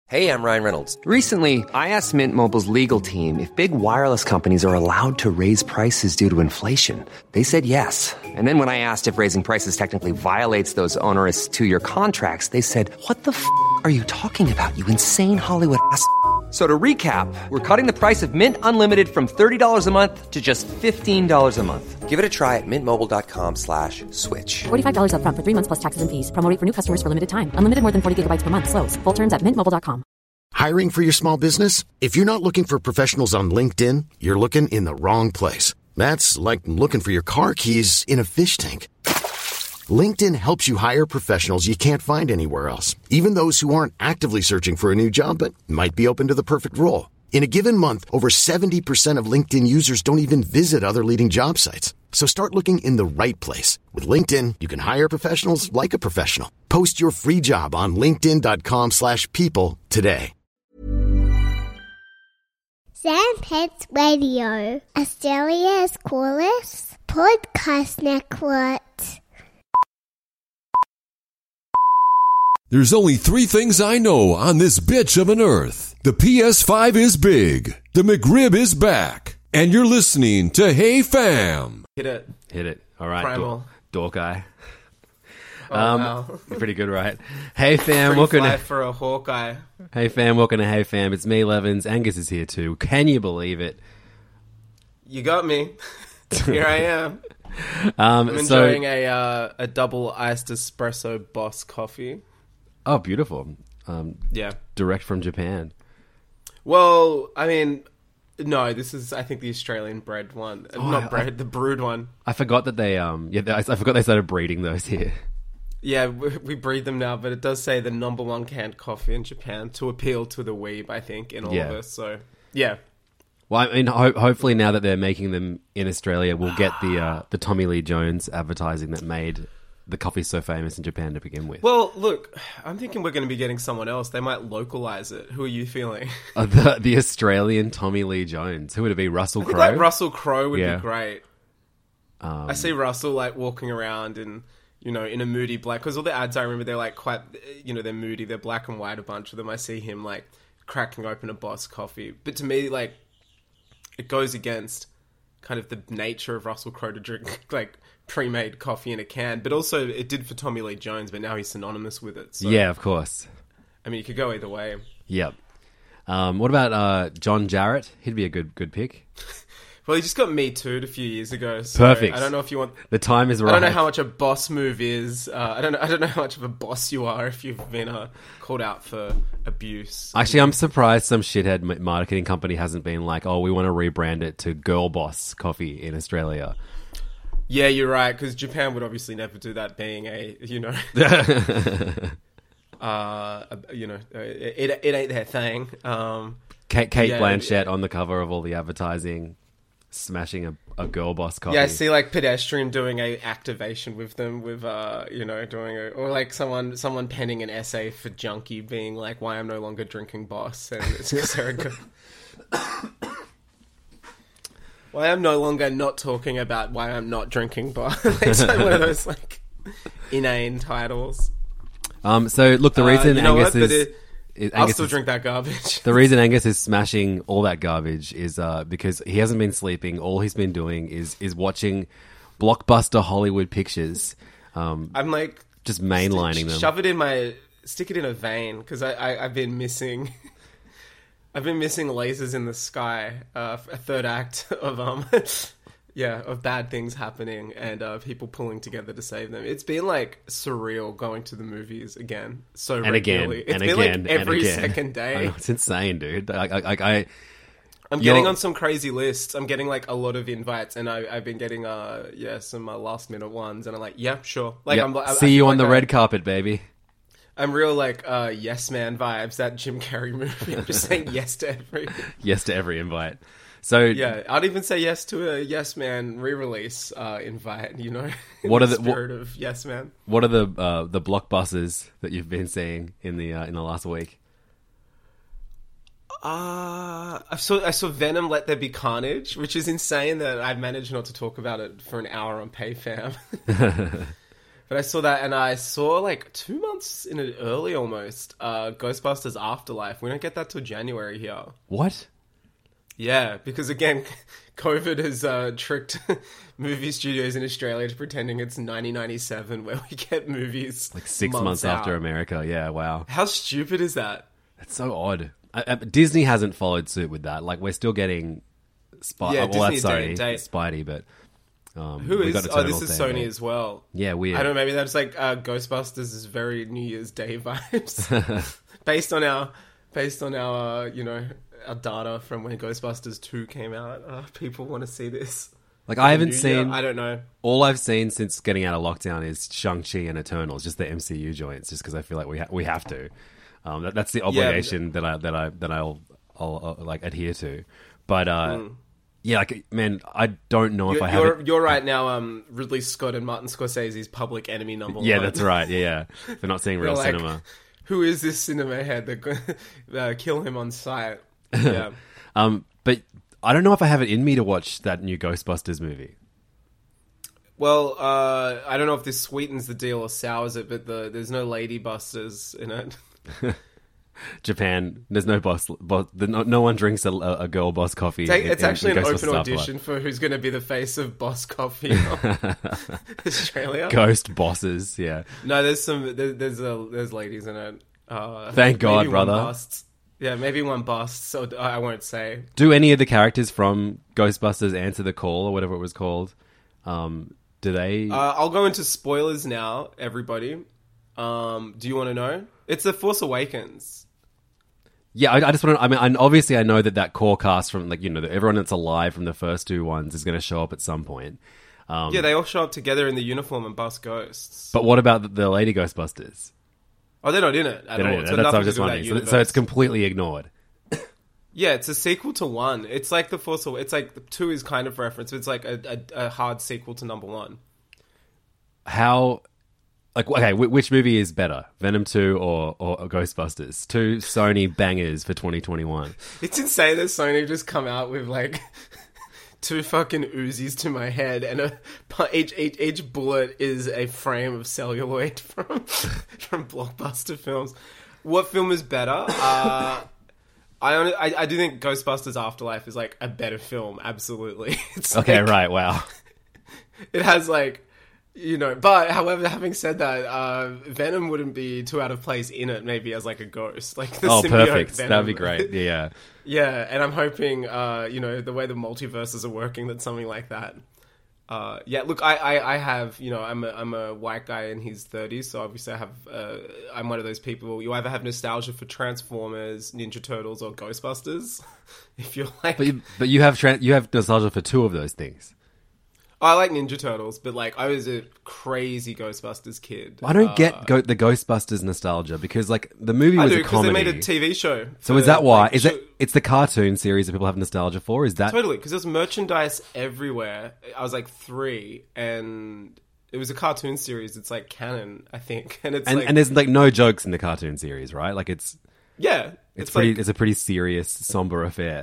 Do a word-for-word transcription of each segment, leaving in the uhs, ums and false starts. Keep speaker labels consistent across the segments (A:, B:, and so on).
A: Hey, I'm Ryan Reynolds.
B: Recently, I asked Mint Mobile's legal team if big wireless companies are allowed to raise prices due to inflation. They said yes. And then when I asked if raising prices technically violates those onerous two-year contracts, they said, what the f*** are you talking about, you insane Hollywood ass f- So to recap, we're cutting the price of Mint Unlimited from thirty dollars a month to just fifteen dollars a month.
A: Give it a try at mintmobile.com slash switch.
C: forty-five dollars up front for three months plus taxes and fees. Promo rate for new customers for limited time. Unlimited more than forty gigabytes per month. Slows full terms at mint mobile dot com.
D: Hiring for your small business? If you're not looking for professionals on LinkedIn, you're looking in the wrong place. That's like looking for your car keys in a fish tank. LinkedIn helps you hire professionals you can't find anywhere else, even those who aren't actively searching for a new job but might be open to the perfect role. In a given month, over seventy percent of LinkedIn users don't even visit other leading job sites. So start looking in the right place. With LinkedIn, you can hire professionals like a professional. Post your free job on linkedin.com slash people today.
E: Sandpets Radio, Australia's coolest podcast network.
F: There's only three things I know on this bitch of an earth. The P S five is big, the McRib is back, and you're listening to Hey Fam.
G: Hit it.
H: Hit it. All right,
G: Primal.
H: Dork Eye.
G: Oh,
H: um,
G: wow.
H: Pretty good, right? Hey Fam,
G: Pretty
H: welcome
G: fly
H: to
G: for a Hawkeye.
H: Hey Fam, welcome to Hey Fam. It's me, Levins. Angus is here too. Can you believe it?
G: You got me. Here I am.
H: Um,
G: I'm
H: so,
G: enjoying a uh, a double iced espresso Boss coffee.
H: Oh, beautiful. Um,
G: Yeah.
H: direct from Japan.
G: Well, I mean, no, this is I think the Australian bred one,
H: Oh,
G: not
H: I-
G: bred, the brewed one.
H: I forgot that they um yeah I I forgot they started breeding those here.
G: Yeah, we, we breed them now, but it does say the number one canned coffee in Japan to appeal to the weeb, I think, in all
H: Yeah.
G: of us. So, yeah.
H: Well, I mean, ho- hopefully now that they're making them in Australia, we'll get the uh, the Tommy Lee Jones advertising that made the coffee so famous in Japan to begin with.
G: Well, look, I'm thinking we're going to be getting someone else. They might localize it. Who are you feeling?
H: Uh, the, the Australian Tommy Lee Jones. Who would it be? Russell
G: I think
H: Crowe?
G: like Russell Crowe would
H: Yeah.
G: be great.
H: Um,
G: I see Russell like walking around in, you know, in a moody black, because all the ads I remember, they're like quite, you know, they're moody, they're black and white, a bunch of them. I see him like cracking open a Boss coffee. But to me, like, it goes against kind of the nature of Russell Crowe to drink like pre-made coffee in a can. But also it did for Tommy Lee Jones, but now he's synonymous with it. So,
H: yeah, of course.
G: I mean, you could go either way.
H: Yep. Um, what about uh, John Jarrett? He'd be a good good pick.
G: Well, he just got Me Too'd a few years ago. So
H: Perfect.
G: I don't know if you want...
H: The time is right.
G: I don't know how much a boss move is. Uh, I don't know. I don't know how much of a boss you are if you've been uh, called out for abuse.
H: Actually, I'm surprised some shithead m- marketing company hasn't been like, oh, we want to rebrand it to Girl Boss Coffee in Australia.
G: Yeah, you're right, because Japan would obviously never do that, being a, you know... uh, you know, it, it ain't their thing. Um,
H: Kate, Kate
G: yeah,
H: Blanchett
G: yeah.
H: on the cover of all the advertising, smashing a, a Girl Boss Coffee.
G: Yeah, I see like Pedestrian doing a activation with them, with uh, you know, doing a, or like someone someone penning an essay for Junkie, being like, "Why I'm no longer drinking Boss," and it's because they're a good. Why I'm no longer not talking about why I'm not drinking Boss. It's like one of those like inane titles.
H: Um, so look, the
G: Uh,
H: reason
G: you know
H: Angus
G: what? But
H: is,
G: it-
H: is
G: I'll
H: Angus
G: still
H: is-
G: drink that garbage.
H: The reason Angus is smashing all that garbage is uh, because he hasn't been sleeping. All he's been doing is is watching blockbuster Hollywood pictures. Um,
G: I'm like
H: just mainlining
G: st-
H: them.
G: Shove it in my, stick it in a vein, because I, I I've been missing. I've been missing Lasers in the Sky, uh, a third act of um, yeah, of bad things happening and uh, people pulling together to save them. It's been like surreal going to the movies again, so
H: and again,
G: regularly. It's
H: and
G: been
H: again,
G: like every
H: and again.
G: second day.
H: I know, it's insane, dude. Like, I, I, I,
G: I'm
H: You're-
G: getting on some crazy lists. I'm getting like a lot of invites, and I, I've been getting uh yeah some uh, last minute ones, and I'm like, yeah, sure. Like
H: Yep.
G: I'm I,
H: see
G: I
H: you
G: feel
H: on
G: like
H: the
G: I-
H: red carpet, baby.
G: I'm real like uh Yes Man vibes, that Jim Carrey movie. I'm just saying yes to every.
H: Yes to every invite. So
G: Yeah, I'd even say yes to a Yes Man re-release uh, invite. You know, in
H: What
G: the
H: are the-
G: spirit of Yes Man?
H: what are the uh, the blockbusters that you've been seeing in the uh, in the last week?
G: Uh, I saw I saw Venom: Let There Be Carnage, which is insane that I've managed not to talk about it for an hour on PayFam. But I saw that, and I saw like two months in it early almost. Uh, Ghostbusters Afterlife. We don't get that till January here.
H: What?
G: Yeah, because again, COVID has uh, tricked movie studios in Australia to pretending it's nineteen ninety-seven, where we get movies
H: Like six
G: months,
H: months
G: out.
H: after America. Yeah, wow.
G: How stupid is that?
H: That's so odd. I, I, Disney hasn't followed suit with that. Like, we're still getting Spidey.
G: Yeah,
H: well,
G: Disney
H: that's
G: day and
H: sorry,
G: date.
H: Spidey, but um,
G: Who
H: we
G: is?
H: got
G: Oh,
H: Eternals
G: this is
H: Day
G: Sony
H: and date.
G: as well.
H: Yeah, weird.
G: I don't know. Maybe that's like uh, Ghostbusters is very New Year's Day vibes, based on our, based on our, uh, you know, our data from when Ghostbusters two came out. Uh, people want to see this.
H: Like, I haven't
G: New
H: seen.
G: Year? I don't know.
H: All I've seen since getting out of lockdown is Shang-Chi and Eternals, just the M C U joints, just because I feel like we ha- we have to. Um, that, that's the obligation that I that I that I'll, I'll uh, like adhere to. But uh,
G: Mm.
H: yeah, like man, I don't know if
G: You're,
H: I have.
G: you're,
H: it-
G: you're right now. Um, Ridley Scott and Martin Scorsese's Public Enemy number
H: Yeah,
G: one.
H: that's right. Yeah, yeah. For not seeing real
G: They're like,
H: cinema.
G: Who is this cinema head that go- uh, kill him on sight? Yeah.
H: Um, but I don't know if I have it in me to watch that new Ghostbusters movie.
G: Well, uh, I don't know if this sweetens the deal or sours it, but the, there's no lady busters in it.
H: Japan, there's no boss. boss no, no one drinks a, a girl boss coffee.
G: It's, like-
H: in-
G: it's
H: in-
G: actually
H: in
G: an
H: Ghostbusters
G: open
H: Afterlife.
G: audition for who's going to be the face of Boss Coffee in Australia.
H: Ghost bosses. Yeah.
G: No, there's some. There, there's a, there's ladies in it. Uh,
H: Thank God,
G: maybe one
H: brother.
G: busts. Yeah, maybe one busts. So I won't say.
H: Do any of the characters from Ghostbusters Answer the Call or whatever it was called? Um, do they?
G: Uh, I'll go into spoilers now, everybody. Um, do you want to know? It's The Force Awakens.
H: Yeah, I, I just want to. I mean, I, obviously, I know that that core cast from like you know everyone that's alive from the first two ones is going to show up at some point. Um,
G: Yeah, they all show up together in the uniform and bust ghosts.
H: but what about the, the Lady Ghostbusters?
G: Oh, they're not in it at
H: They don't
G: all.
H: know.
G: It's
H: That's
G: got
H: what I
G: nothing
H: was
G: to
H: just
G: do with that
H: wondering. So,
G: universe.
H: so it's completely ignored.
G: Yeah, it's a sequel to one. It's like The Force Awakens. It's like two is kind of reference. But it's like a, a, a hard sequel to number one.
H: How? Like, okay, wh- which movie is better, Venom two or, or, or Ghostbusters? Two Sony bangers for twenty twenty-one.
G: It's insane that Sony just come out with like two fucking Uzis to my head, and a, each, each each bullet is a frame of celluloid from from Blockbuster Films. What film is better? Uh, I, only, I I do think Ghostbusters Afterlife is like a better film. Absolutely. It's
H: Okay,
G: like-
H: right, wow.
G: It has like. You know, but however, having said that, uh, Venom wouldn't be too out of place in it, maybe as like a ghost. Like the
H: Oh,
G: symbiote
H: perfect.
G: Venom.
H: That'd be great. Yeah.
G: Yeah, and I'm hoping, uh, you know, the way the multiverses are working, that something like that. Uh, yeah, look, I, I, I have, you know, I'm a, I'm a white guy in his thirties, so obviously I have, uh, I'm one of those people, you either have nostalgia for Transformers, Ninja Turtles, or Ghostbusters. If you're like...
H: But you, but you have tra- you have nostalgia for two of those things.
G: I like Ninja Turtles, but like I was a crazy Ghostbusters kid.
H: I don't
G: Uh,
H: get go- the Ghostbusters nostalgia because like the movie
G: I
H: was
G: do
H: a
G: because they
H: comedy.
G: made a T V show.
H: so
G: for,
H: is that why?
G: like,
H: Is
G: show-
H: it? It's the cartoon series that people have nostalgia for. Is that
G: Totally, because there's merchandise everywhere. I was like three, and it was a cartoon series. It's like canon, I think, and it's
H: and,
G: like
H: and there's like no jokes in the cartoon series, right? Like it's
G: yeah,
H: it's,
G: it's,
H: pretty
G: like
H: it's a pretty serious, somber affair.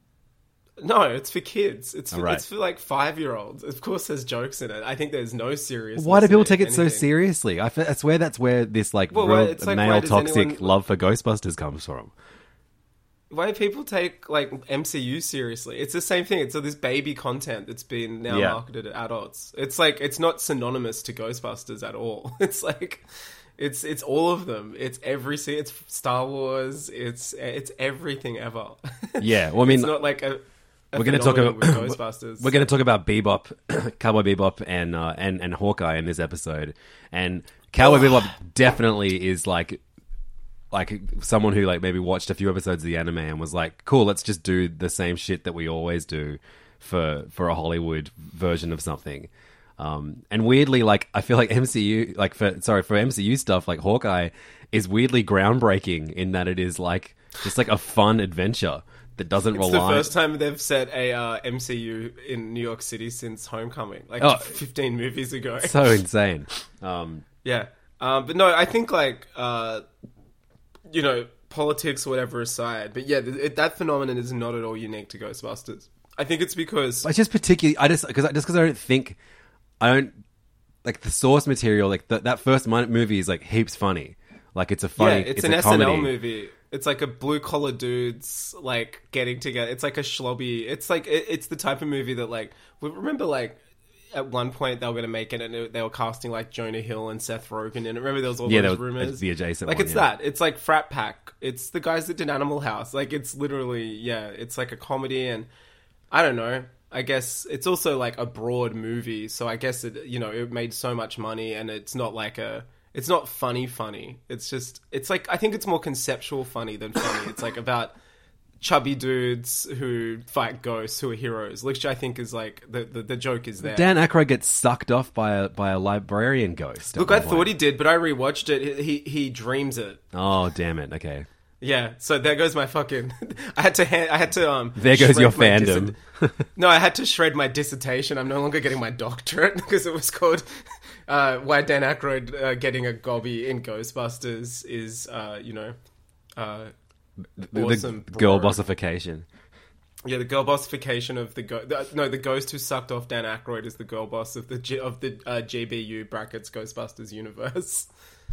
G: no, it's for kids. It's for,
H: Oh, right.
G: it's for like five year olds. Of course, there's jokes in it. I think there's no serious.
H: Why do people take it so seriously? I, fe- I swear that's where this like
G: Well,
H: real
G: why- it's like, why
H: male
G: does
H: toxic
G: anyone-
H: love for Ghostbusters comes from.
G: Why do people take like M C U seriously? It's the same thing. It's all this baby content that's been now
H: Yeah.
G: marketed at adults. It's like it's not synonymous to Ghostbusters at all. It's like it's it's all of them. It's every se- it's Star Wars. It's it's everything ever.
H: Yeah, well, I mean,
G: it's not like a. a
H: we're going to talk
G: phenomenon
H: about
G: with Ghostbusters.
H: We're going to talk about Bebop, Cowboy Bebop, and uh, and and Hawkeye in this episode. And Cowboy Bebop definitely is like like someone who like maybe watched a few episodes of the anime and was like, "Cool, let's just do the same shit that we always do for for a Hollywood version of something." Um, and weirdly, like I feel like M C U, like for sorry for M C U stuff, like Hawkeye is weirdly groundbreaking in that it is like just like a fun adventure that doesn't
G: It's
H: rely.
G: the first time they've set a uh, M C U in New York City since Homecoming, like
H: Oh.
G: fifteen movies ago.
H: So insane. Um,
G: Yeah. Um, but no, I think like, uh, you know, politics or whatever aside, but yeah, th- it, that phenomenon is not at all unique to Ghostbusters. I think it's because...
H: it's just particularly, I just, because just because I don't think, I don't, like the source material, like the, that first mon- movie is like heaps funny. Like it's a funny,
G: yeah, it's,
H: it's
G: an
H: a
G: S N L
H: comedy.
G: movie. It's like a blue collar dudes like getting together. It's like a schlubby. It's like it, it's the type of movie that like we remember like at one point they were going to make it and it, they were casting like Jonah Hill and Seth Rogen and remember there was all
H: Yeah,
G: those
H: there was-
G: rumors.
H: the adjacent
G: like
H: one,
G: it's
H: yeah.
G: that. It's like Frat Pack. It's the guys that did Animal House. Like it's literally yeah. It's like a comedy and I don't know. I guess it's also like a broad movie, so I guess it you know it made so much money and it's not like a. It's not funny funny. It's just, it's like, I think it's more conceptual funny than funny. It's like about chubby dudes who fight ghosts who are heroes, which I think is like, the, the, the joke is there.
H: Dan Aykroyd gets sucked off by a by a librarian ghost. at
G: Look, I
H: one
G: thought
H: point.
G: he did, but I rewatched it. He, he dreams it.
H: Oh, damn it. Okay.
G: Yeah, so there goes my fucking. I had to. Ha- I had to. Um.
H: There goes
G: shred
H: your
G: my
H: fandom.
G: no, I had to shred my dissertation. I'm no longer getting my doctorate because it was called uh, "Why Dan Aykroyd uh, Getting a Gobby in Ghostbusters Is, uh, you know, uh,
H: The,
G: awesome."
H: the girl
G: bro.
H: bossification.
G: Yeah, the girl bossification of the go- the, no, the ghost who sucked off Dan Aykroyd is the girl boss of the G- of the uh, G B U brackets Ghostbusters universe.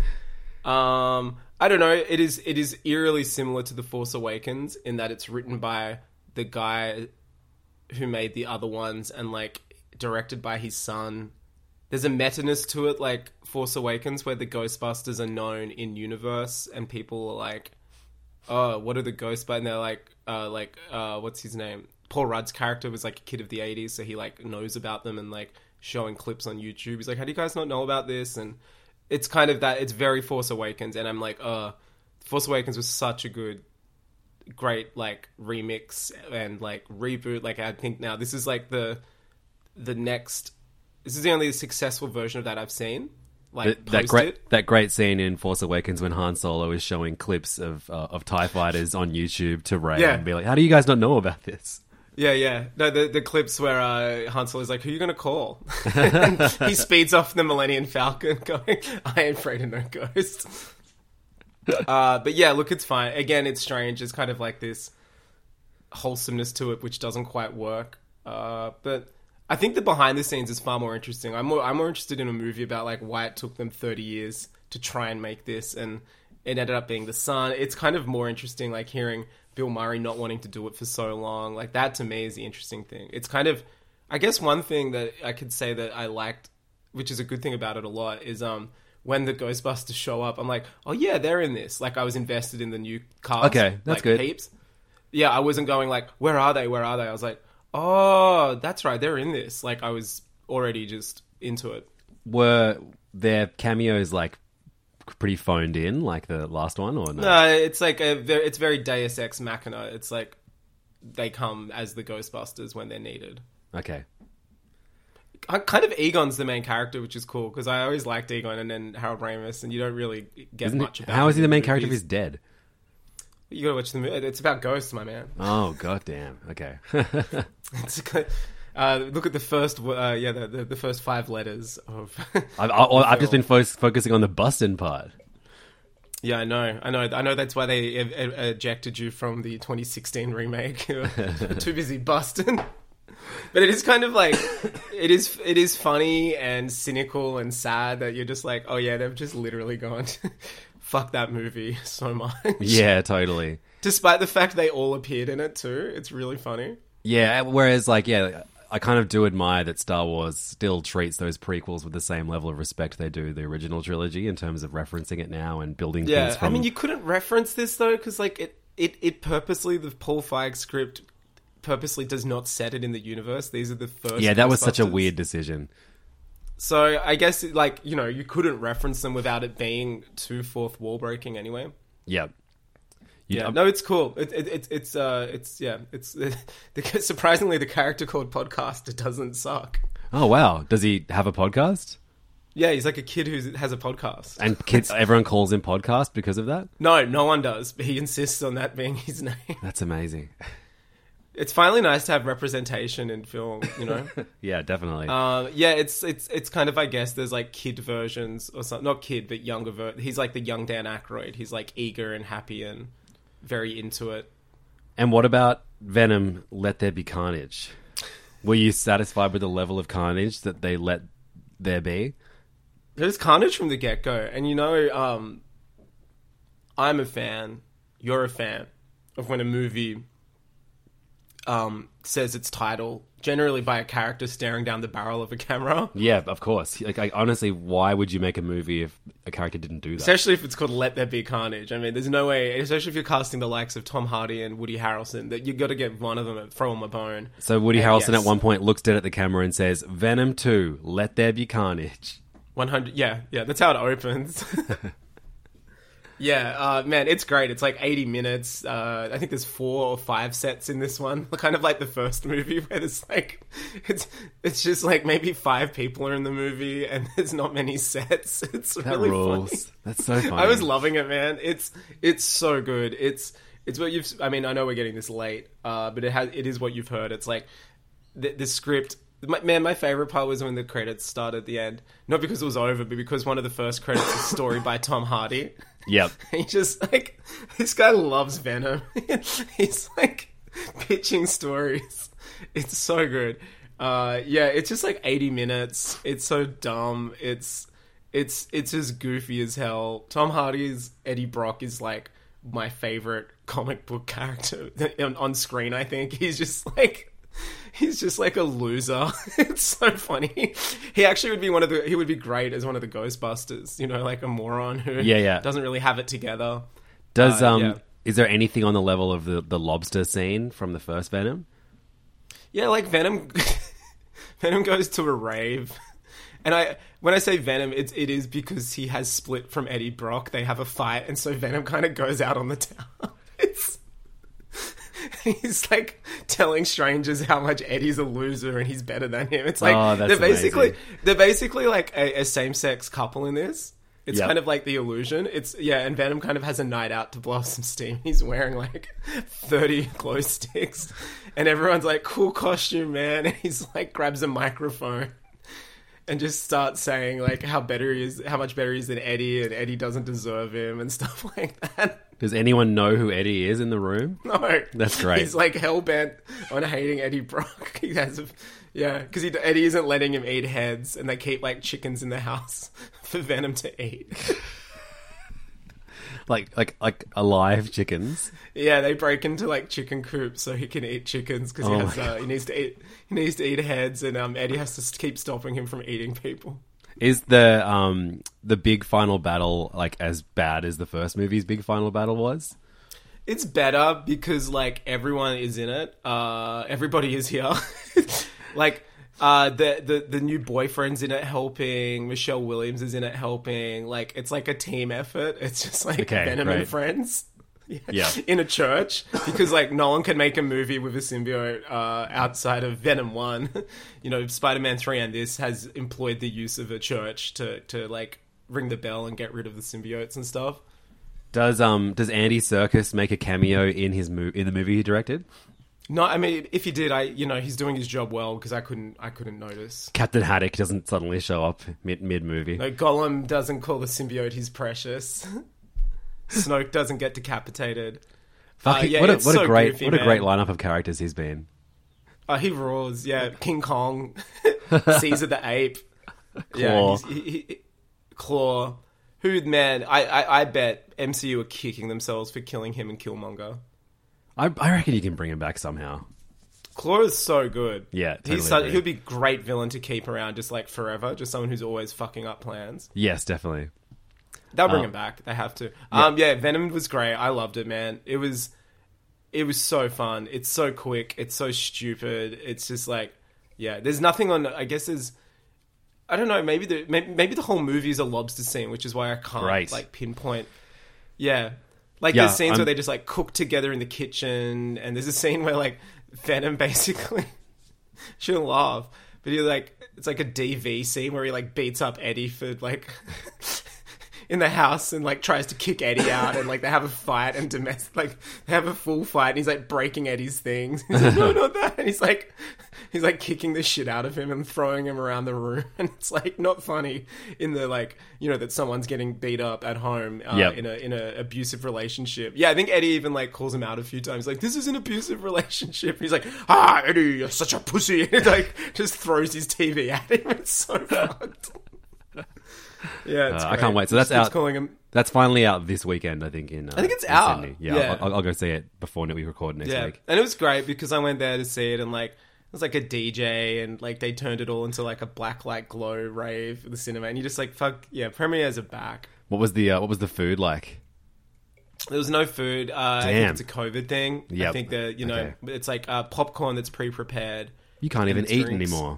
G: Um, I don't know. It is it is eerily similar to The Force Awakens in that it's written by the guy who made the other ones and like directed by his son. There's a meta-ness to it, like Force Awakens, where the Ghostbusters are known in universe, and people are like, "Oh, what are the Ghostbusters?" And they're like, "Uh, like, uh, what's his name?" Paul Rudd's character was like a kid of the eighties, so he like knows about them and like showing clips on YouTube. He's like, "How do you guys not know about this?" And it's kind of that. It's very Force Awakens, and I'm like, "Uh, Force Awakens was such a good, great like remix and like reboot." Like, I think now this is like the the next. This is the only successful version of that I've seen. Like
H: That, that
G: post
H: great
G: it.
H: that great scene in Force Awakens when Han Solo is showing clips of uh, of TIE fighters on YouTube to Rey
G: Yeah.
H: and be like, how do you guys not know about this?
G: Yeah, yeah. No, the the clips where uh, Han Solo is like, "Who are you gonna call?" And he speeds off the Millennium Falcon, going, "I ain't afraid of no ghost." uh, but yeah, look, it's fine. Again, it's strange. It's kind of like this wholesomeness to it, which doesn't quite work. Uh, but I think the behind the scenes is far more interesting. I'm more I'm more interested in a movie about like why it took them thirty years to try and make this, and it ended up being the son. It's kind of more interesting, like hearing Bill Murray not wanting to do it for so long. Like that to me is the interesting thing. It's kind of, I guess one thing that I could say that I liked, which is a good thing about it a lot, is um when the Ghostbusters show up, I'm like, oh yeah, they're in this. Like I was invested in the new cast.
H: Okay, that's
G: like,
H: good.
G: Heaps. Yeah, I wasn't going like, where are they? Where are they? I was like, oh, that's right, they're in this. Like I was already just into it.
H: Were their cameos like pretty phoned in, like the last one, or no?
G: No, it's like a very, it's very Deus Ex Machina. It's like they come as the Ghostbusters when they're needed.
H: Okay.
G: I- Kind of Egon's the main character, which is cool because I always liked Egon and then Harold Ramis, and you don't really get
H: Isn't
G: much
H: it,
G: about.
H: how is he
G: him
H: the
G: in
H: main character if
G: movies.
H: he's dead?
G: You gotta watch the movie. It's about ghosts, my man.
H: Oh, goddamn. Okay.
G: It's, uh, look at the first, uh, yeah, the, the, the first five letters of.
H: I've, I, I've just been fo- focusing on the bustin' part.
G: Yeah, I know, I know, I know. That's why they e- e- ejected you from the twenty sixteen remake. Too busy busting. But it is kind of like it is. It is funny and cynical and sad that you're just like, oh yeah, they've just literally gone, fuck that movie so much.
H: Yeah, totally.
G: Despite the fact they all appeared in it too, it's really funny.
H: Yeah, whereas, like, yeah, I kind of do admire that Star Wars still treats those prequels with the same level of respect they do the original trilogy in terms of referencing it now and building
G: Yeah,
H: things from...
G: I mean, you couldn't reference this though because like it, it, it purposely the Paul Feig script purposely does not set it in the universe. These are the first.
H: Yeah, that was such a
G: Ghostbusters.
H: weird decision.
G: So I guess like you know you couldn't reference them without it being too fourth wall breaking anyway.
H: Yeah. You-
G: Yeah, no, it's cool. It, it, it, it's uh, it's yeah, it's the, surprisingly the character called Podcaster doesn't suck.
H: Oh, wow. Does he have a podcast?
G: Yeah, he's like a kid who has a podcast.
H: And kids, everyone calls him podcast because of that?
G: No, no one does. But he insists on that being his name.
H: That's amazing.
G: It's finally nice to have representation in film, you know.
H: Yeah, definitely.
G: Uh, yeah, it's it's it's kind of I guess there's like kid versions or something, not kid but younger ver- He's like the young Dan Aykroyd. He's like eager and happy and very into it.
H: And what about Venom, Let There Be Carnage? Were you satisfied with the level of carnage that they let there be?
G: There's carnage from the get-go. And you know, um, I'm a fan, you're a fan of when a movie um, says its title, generally by a character staring down the barrel of a camera.
H: Yeah, of course. Like, I, honestly, why would you make a movie if a character didn't do that?
G: Especially if it's called Let There Be Carnage. I mean, there's no way, especially if you're casting the likes of Tom Hardy and Woody Harrelson, that you got to get one of them and throw them a bone.
H: So Woody
G: and
H: Harrelson
G: yes.
H: at one point looks dead at the camera and says, Venom two, Let There Be Carnage.
G: one hundred Yeah, yeah, that's how it opens. Yeah, uh, man, it's great. It's like eighty minutes. Uh, I think there's four or five sets in this one. Kind of like the first movie where there's like, it's it's just like maybe five people are in the movie and there's not many sets. It's
H: That
G: really
H: rules.
G: funny.
H: That's so funny.
G: I was loving it, man. It's it's so good. It's it's what you've. I mean, I know we're getting this late, uh, but it has it is what you've heard. It's like the, the script. My, man, my favorite part was when the credits started at the end. Not because it was over, but because one of the first credits is a story by Tom Hardy.
H: Yep.
G: He just, like, this guy loves Venom. He's, like, pitching stories. It's so good. Uh, yeah, it's just, like, eighty minutes. It's so dumb. It's, it's, it's as goofy as hell. Tom Hardy's Eddie Brock is, like, my favorite comic book character on, on screen, I think. He's just, like... He's just like a loser. It's so funny. He actually would be one of the. He would be great as one of the Ghostbusters. You know, like a moron who
H: Yeah, yeah.
G: doesn't really have it together.
H: Does
G: Uh,
H: um
G: yeah.
H: is there anything on the level of the, the lobster scene from the first Venom?
G: Yeah, like Venom. Venom goes to a rave, and I when I say Venom, it's it is because he has split from Eddie Brock. They have a fight, and so Venom kind of goes out on the town. It's. He's like telling strangers how much Eddie's a loser and he's better than him. It's like
H: Oh, that's
G: they're basically
H: amazing.
G: they're basically like a, a same-sex couple in this. It's
H: Yep.
G: kind of like the illusion. It's yeah, and Venom kind of has a night out to blow off some steam. He's wearing like thirty glow sticks, and everyone's like, "Cool costume, man!" And he's like grabs a microphone and just starts saying like how better he is, how much better he is than Eddie, and Eddie doesn't deserve him and stuff like that.
H: Does anyone know who Eddie is in the room?
G: No,
H: That's great.
G: He's like hell bent on hating Eddie Brock. He has, a, yeah, because Eddie isn't letting him eat heads, and they keep like chickens in the house for Venom to eat.
H: Like like like alive chickens.
G: Yeah, they break into like chicken coops so he can eat chickens because he
H: Oh
G: has
H: my
G: uh, he needs to eat he needs to eat heads, and um, Eddie has to keep stopping him from eating people.
H: Is the um the big final battle like as bad as the first movie's big final battle was?
G: It's better because like everyone is in it. Uh, everybody is here. Like uh, the the the new boyfriend's in it helping. Michelle Williams is in it helping. Like it's like a team effort. It's just like
H: Okay,
G: Venom
H: right.
G: and friends. Yeah.
H: Yeah.
G: In a church, because like no one can make a movie with a symbiote uh, outside of Venom one. You know, Spider-Man three and this has employed the use of a church to to like ring the bell and get rid of the symbiotes and stuff.
H: Does um does Andy Serkis make a cameo in his mo- in the movie he directed?
G: No, I mean if he did, I you know he's doing his job well because I couldn't I couldn't notice.
H: Captain Haddock doesn't suddenly show up mid mid movie.
G: No, Gollum doesn't call the symbiote his precious. Snoke doesn't get decapitated.
H: Fuck,
G: Uh,
H: it-
G: yeah,
H: what a
G: it's
H: what a
G: so
H: great
G: goofy,
H: what a
G: man.
H: great lineup of characters he's been.
G: Uh, he roars, yeah. King Kong, Caesar the ape,
H: Claw.
G: yeah, he's, he, he, Claw. Who man? I, I I bet M C U are kicking themselves for killing him and Killmonger.
H: I I reckon you can bring him back somehow.
G: Claw is so good.
H: Yeah, totally
G: he's so,
H: agree.
G: he'll be a great villain to keep around just like forever. Just someone who's always fucking up plans.
H: Yes, definitely.
G: They'll bring
H: Um,
G: him back. They have to. Yeah. Um, yeah, Venom was great. I loved it, man. It was, it was so fun. It's so quick. It's so stupid. It's just like, yeah. There's nothing on. I guess there's. I don't know. Maybe the maybe, maybe the whole movie is a lobster scene, which is why I can't
H: Great.
G: like pinpoint. Yeah, like
H: Yeah,
G: there's scenes
H: I'm-
G: where they just like cook together in the kitchen, and there's a scene where like Venom basically shouldn't laugh, but he like it's like a D V scene where he like beats up Eddie for like. in the house and like tries to kick Eddie out, and like they have a fight and domestic like they have a full fight, and he's like breaking Eddie's things. He's like, no, not that. And he's like he's like kicking the shit out of him and throwing him around the room, and it's like not funny in the like you know that someone's getting beat up at home uh,
H: Yep.
G: in a in a abusive relationship. Yeah, I think Eddie even like calls him out a few times, like this is an abusive relationship. He's like, ah, Eddie, you're such a pussy, and like just throws his T V at him. It's so fucked. Yeah, it's
H: Uh, I
G: great.
H: can't wait. So that's
G: It's
H: out.
G: calling him-
H: That's finally out this weekend, I think. In uh,
G: I think it's
H: in
G: out.
H: Sydney. Yeah,
G: Yeah.
H: I'll, I'll go see it before we record next
G: Yeah,
H: week.
G: and it was great because I went there to see it, and like it was like a D J, and like they turned it all into like a black light glow rave for the cinema, and you just like fuck yeah, premieres are back.
H: What was the uh, What was the food like?
G: There was no food. Uh, I
H: Damn.
G: think it's a COVID thing. I
H: Yep.
G: think that you know
H: Okay.
G: it's like uh, popcorn that's pre-prepared.
H: You can't
G: and
H: even
G: it's
H: eat
G: drinks.
H: anymore.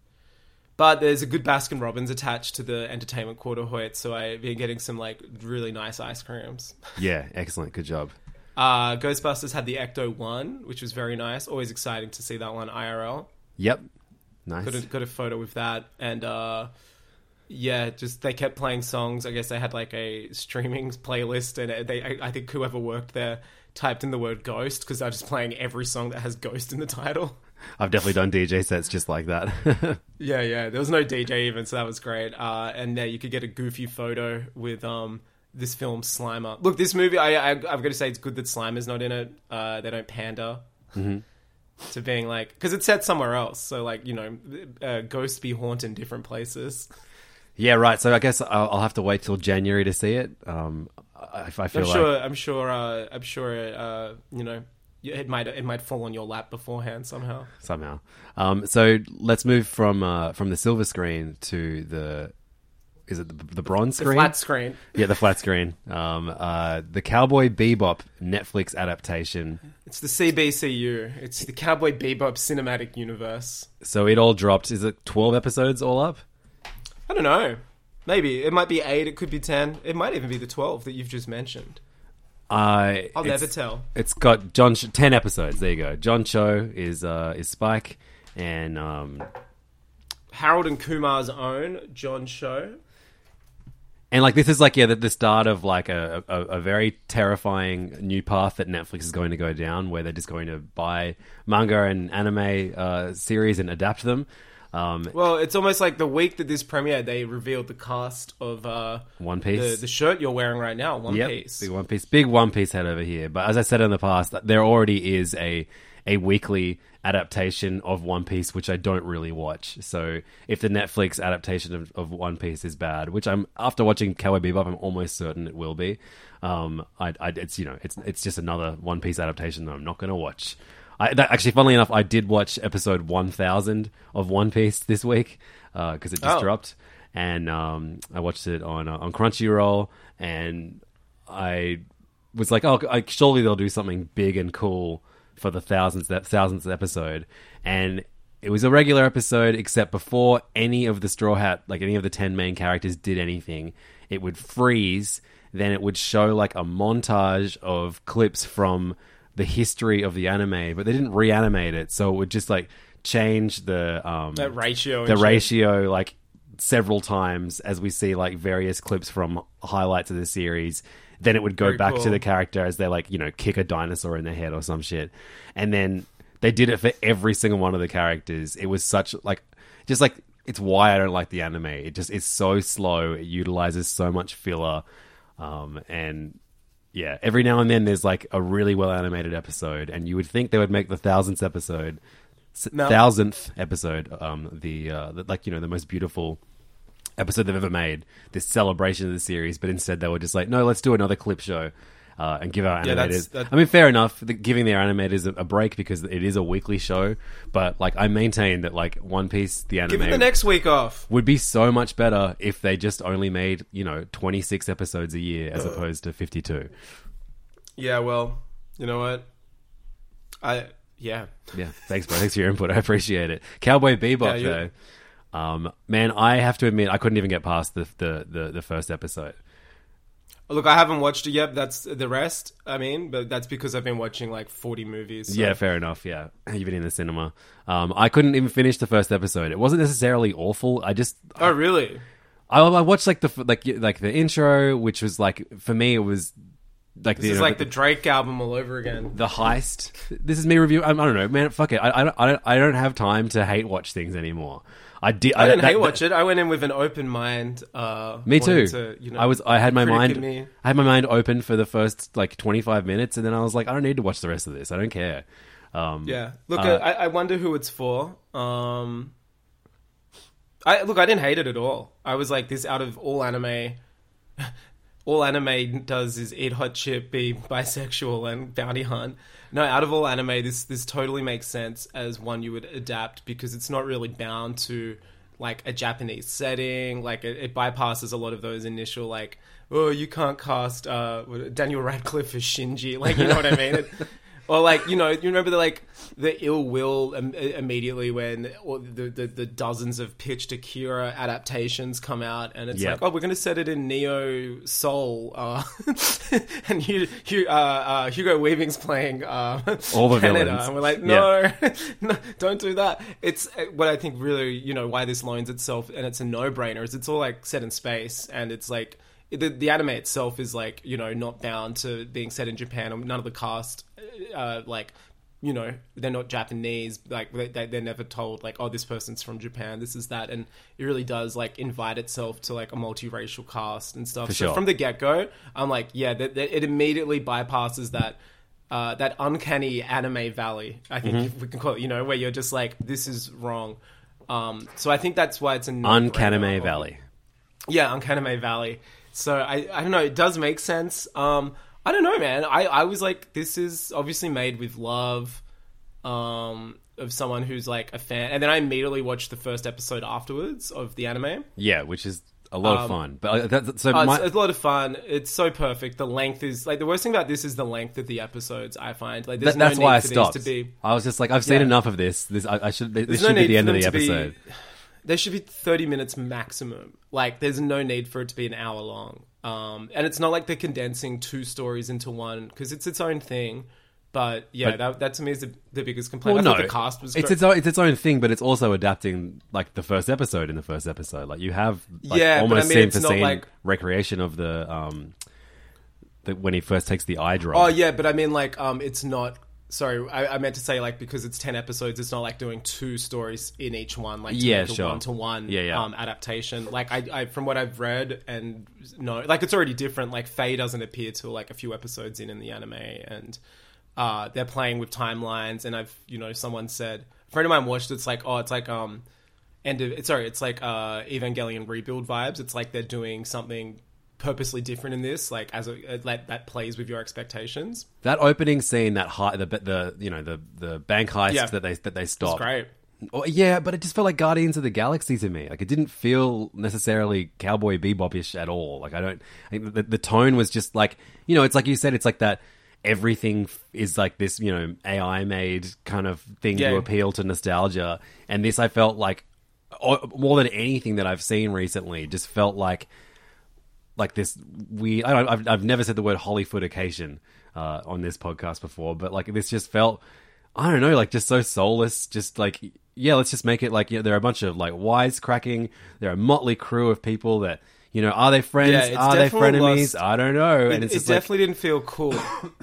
G: But there's a good Baskin Robbins attached to the entertainment quarter Hoyt, so I've been getting some like really nice ice creams.
H: Yeah, excellent. Good job.
G: Uh, Ghostbusters had the Ecto one, which was very nice. Always exciting to see that one I R L.
H: Yep. Nice.
G: Got a, got a photo with that, and uh, yeah, just they kept playing songs. I guess they had like a streaming playlist, and they I, I think whoever worked there typed in the word "ghost" because they're just playing every song that has "ghost" in the title.
H: I've definitely done D J sets just like that.
G: Yeah, yeah. There was no D J even, so that was great. Uh, and yeah, you could get a goofy photo with um this film Slimer. Look, this movie, I, I I've got to say, it's good that Slimer's not in it. Uh, they don't pander
H: Mm-hmm.
G: to being like because it's set somewhere else. So like you know, uh, ghosts be haunting different places.
H: Yeah, right. So I guess I'll, I'll have to wait till January to see it. Um, I, I feel
G: I'm
H: like
G: sure. I'm sure. Uh, I'm sure. Uh, you know, it might it might fall on your lap beforehand somehow.
H: somehow. Um, so let's move from uh, from the silver screen to the is it the, the bronze
G: The
H: screen?
G: flat screen.
H: Yeah, the flat screen. Um, uh, the Cowboy Bebop Netflix adaptation.
G: It's the C B C U. It's the Cowboy Bebop cinematic universe.
H: So it all dropped. Is it twelve episodes all up?
G: I don't know. Maybe it might be eight. It could be ten. It might even be the twelve that you've just mentioned.
H: Uh,
G: I'll
H: it's-
G: never tell.
H: It's got John Ch- ten episodes. There you go. John Cho is uh, is Spike, and um,
G: Harold and Kumar's own John Cho.
H: and like this is like yeah the, the start of like a, a a very terrifying new path that Netflix is going to go down, where they're just going to buy manga and anime uh, series and adapt them. Um,
G: Well, it's almost like the week that this premiered, they revealed the cast of uh,
H: One Piece.
G: the, the shirt you're wearing right now, One
H: Yep,
G: Piece.
H: big One Piece, big One Piece head over here. But as I said in the past, there already is a a weekly adaptation of One Piece, which I don't really watch. So if the Netflix adaptation of, of One Piece is bad, which I'm after watching Cowboy Bebop, I'm almost certain it will be. Um, I, I, it's you know, it's it's just another One Piece adaptation that I'm not going to watch. I, that, actually, funnily enough, I did watch episode one thousand of One Piece this week because it just
G: Oh.
H: dropped, and um, I watched it on uh, on Crunchyroll, and I was like, oh, I, surely they'll do something big and cool for the thousandth thousandth episode, and it was a regular episode, except before any of the Straw Hat, like any of the ten main characters, did anything, it would freeze. Then it would show like a montage of clips from the history of the anime, but they didn't reanimate it, so it would just like change the um
G: That ratio.
H: the
G: and shit.
H: ratio like several times as we see like various clips from highlights of the series. Then it would go
G: Very
H: back
G: cool.
H: to the character as they like you know kick a dinosaur in the head or some shit, and then they did it for every single one of the characters. It was such like just like it's why I don't like the anime. It just it's so slow. It utilizes so much filler, um and yeah, every now and then there's like a really well animated episode, and you would think they would make the thousandth episode, s-
G: No.
H: thousandth episode, um, the, uh, the like you know the most beautiful episode they've ever made, this celebration of the series. But instead they were just like, no, let's do another clip show. Uh, and give our animators.
G: Yeah, that's- that-
H: I mean, fair enough. The, giving their animators a, a break because it is a weekly show. But like, I maintain that like One Piece, the anime,
G: Give it the next week off.
H: would be so much better if they just only made you know twenty-six episodes a year as opposed to fifty-two.
G: Yeah, well, you know what? I yeah.
H: Yeah, thanks, bro. Thanks for your input. I appreciate it. Cowboy Bebop,
G: Yeah, you-
H: though. Um, man, I have to admit, I couldn't even get past the the, the, the first episode.
G: Look, I haven't watched it yet. That's the rest. I mean, but that's because I've been watching like forty movies. so-
H: Yeah, fair enough. Yeah, you've been in the cinema. Um, I couldn't even finish the first episode. It wasn't necessarily awful. I just
G: Oh, really?
H: I, I watched like the f- like like the intro, which was like for me it was like
G: This
H: the,
G: is
H: you know,
G: like the Drake album all over again.
H: the heist. This is me review. I, I don't know, man. Fuck it. I, I don't. I don't. I don't have time to hate watch things anymore. I did.
G: I didn't
H: that-
G: hate
H: that-
G: watch it. I went in with an open mind. Uh,
H: Me
G: wanting
H: too.
G: to, you know,
H: I was. I had my
G: critic
H: mind.
G: in me.
H: I had my mind open for the first like twenty-five minutes, and then I was like, I don't need to watch the rest of this. I don't care. Um,
G: Yeah. Look,
H: uh,
G: I, I wonder who it's for. Um, I look, I didn't hate it at all. I was like, this out of all anime, all anime does is eat hot chip, be bisexual, and bounty hunt. No, out of all anime, this this totally makes sense as one you would adapt because it's not really bound to like a Japanese setting. Like it, it bypasses a lot of those initial like, oh, you can't cast uh, Daniel Radcliffe as Shinji. Like, you know what I mean? It, or like, you know, you remember the like the ill will um, immediately when or the, the the dozens of pitched Akira adaptations come out, and it's
H: Yep.
G: like, oh, we're going to set it in Neo Soul, uh, and Hugh, Hugh, uh, uh, Hugo Weaving's playing uh,
H: All the
G: Canada,
H: villains.
G: and we're like, no, no, don't do that. It's uh, what I think really, you know, why this loans itself, and it's a no-brainer. Is it's all like set in space, and it's like. The, the anime itself is like, you know, not bound to being set in Japan. Or none of the cast, uh, like, you know, they're not Japanese. Like, they, they're never told, like, oh, this person's from Japan, this is that. And it really does, like, invite itself to, like, a multiracial cast and stuff.
H: For
G: so
H: sure.
G: from the get-go, I'm like, yeah, that, that it immediately bypasses that uh, that uncanny anime valley, I think
H: Mm-hmm.
G: if we can call it, you know, where you're just like, this is wrong. Um, so I think that's why it's a
H: Uncanime
G: no-brainer.
H: Valley.
G: Yeah, Uncanime Valley. So I, I don't know, it does make sense. Um, I don't know, man. I, I was like, this is obviously made with love um, of someone who's like a fan. And then I immediately watched the first episode afterwards of the anime.
H: Yeah, which is a lot of fun. But uh, that's, so
G: Uh,
H: my,
G: it's, it's a lot of fun. It's so perfect. The length is like the worst thing about this is the length of the episodes. I find like there's
H: that, that's
G: no need
H: why I
G: for
H: stopped.
G: these to be.
H: I was just like, I've seen
G: Yeah.
H: enough of this. This I, I should. This
G: There's
H: should
G: no
H: be
G: need
H: the end
G: for
H: of the
G: them to be-
H: episode.
G: There should be thirty minutes maximum. Like, there's no need for it to be an hour long. Um, and it's not like they're condensing two stories into one because it's its own thing. But yeah,
H: But-
G: that, that to me is the, the biggest complaint.
H: Well,
G: I
H: no,
G: thought the cast was
H: it's
G: great.
H: its own, it's its own thing, but it's also adapting like the first episode in the first episode. Like you have like,
G: Yeah, but I
H: almost
G: mean,
H: scene
G: it's
H: for
G: not
H: scene
G: like-
H: recreation of the um, the, when he first takes the eye drop.
G: Oh yeah, but I mean, like, um, it's not. Sorry, I, I meant to say like because it's ten episodes, it's not like doing two stories in each one, like to
H: Yeah,
G: make a
H: sure.
G: one to one
H: Yeah, yeah.
G: um adaptation. Like I, I, from what I've read and no, like it's already different. Like Faye doesn't appear till like a few episodes in in the anime, and uh, they're playing with timelines. And I've, you know, someone said a friend of mine watched. It's like oh, it's like um, end of it's sorry, it's like uh, Evangelion Rebuild vibes. It's like they're doing something purposely different in this, like as a that that plays with your expectations.
H: That opening scene, that high, the the you know the the bank heist
G: Yeah.
H: that they that they stop.
G: It's great.
H: Oh, yeah, but it just felt like Guardians of the Galaxy to me. Like it didn't feel necessarily Cowboy Bebop-ish at all. Like I don't. I think the, the tone was just like, you know, it's like you said, it's like that. Everything is like this, you know, A I made kind of thing
G: Yeah.
H: to appeal to nostalgia. And this, I felt like o- more than anything that I've seen recently, just felt like like this weird. I don't. I've I've never said the word Hollyfoodication uh, on this podcast before, but like this just felt. I don't know, like just so soulless. Just like yeah, let's just make it like you know, there are a bunch of like wisecracking. There are a motley crew of people that you know are they friends?
G: Yeah, it's
H: are they
G: definitely
H: frenemies?
G: lost-
H: I don't know.
G: It,
H: And it's
G: it
H: just like,
G: definitely didn't feel cool.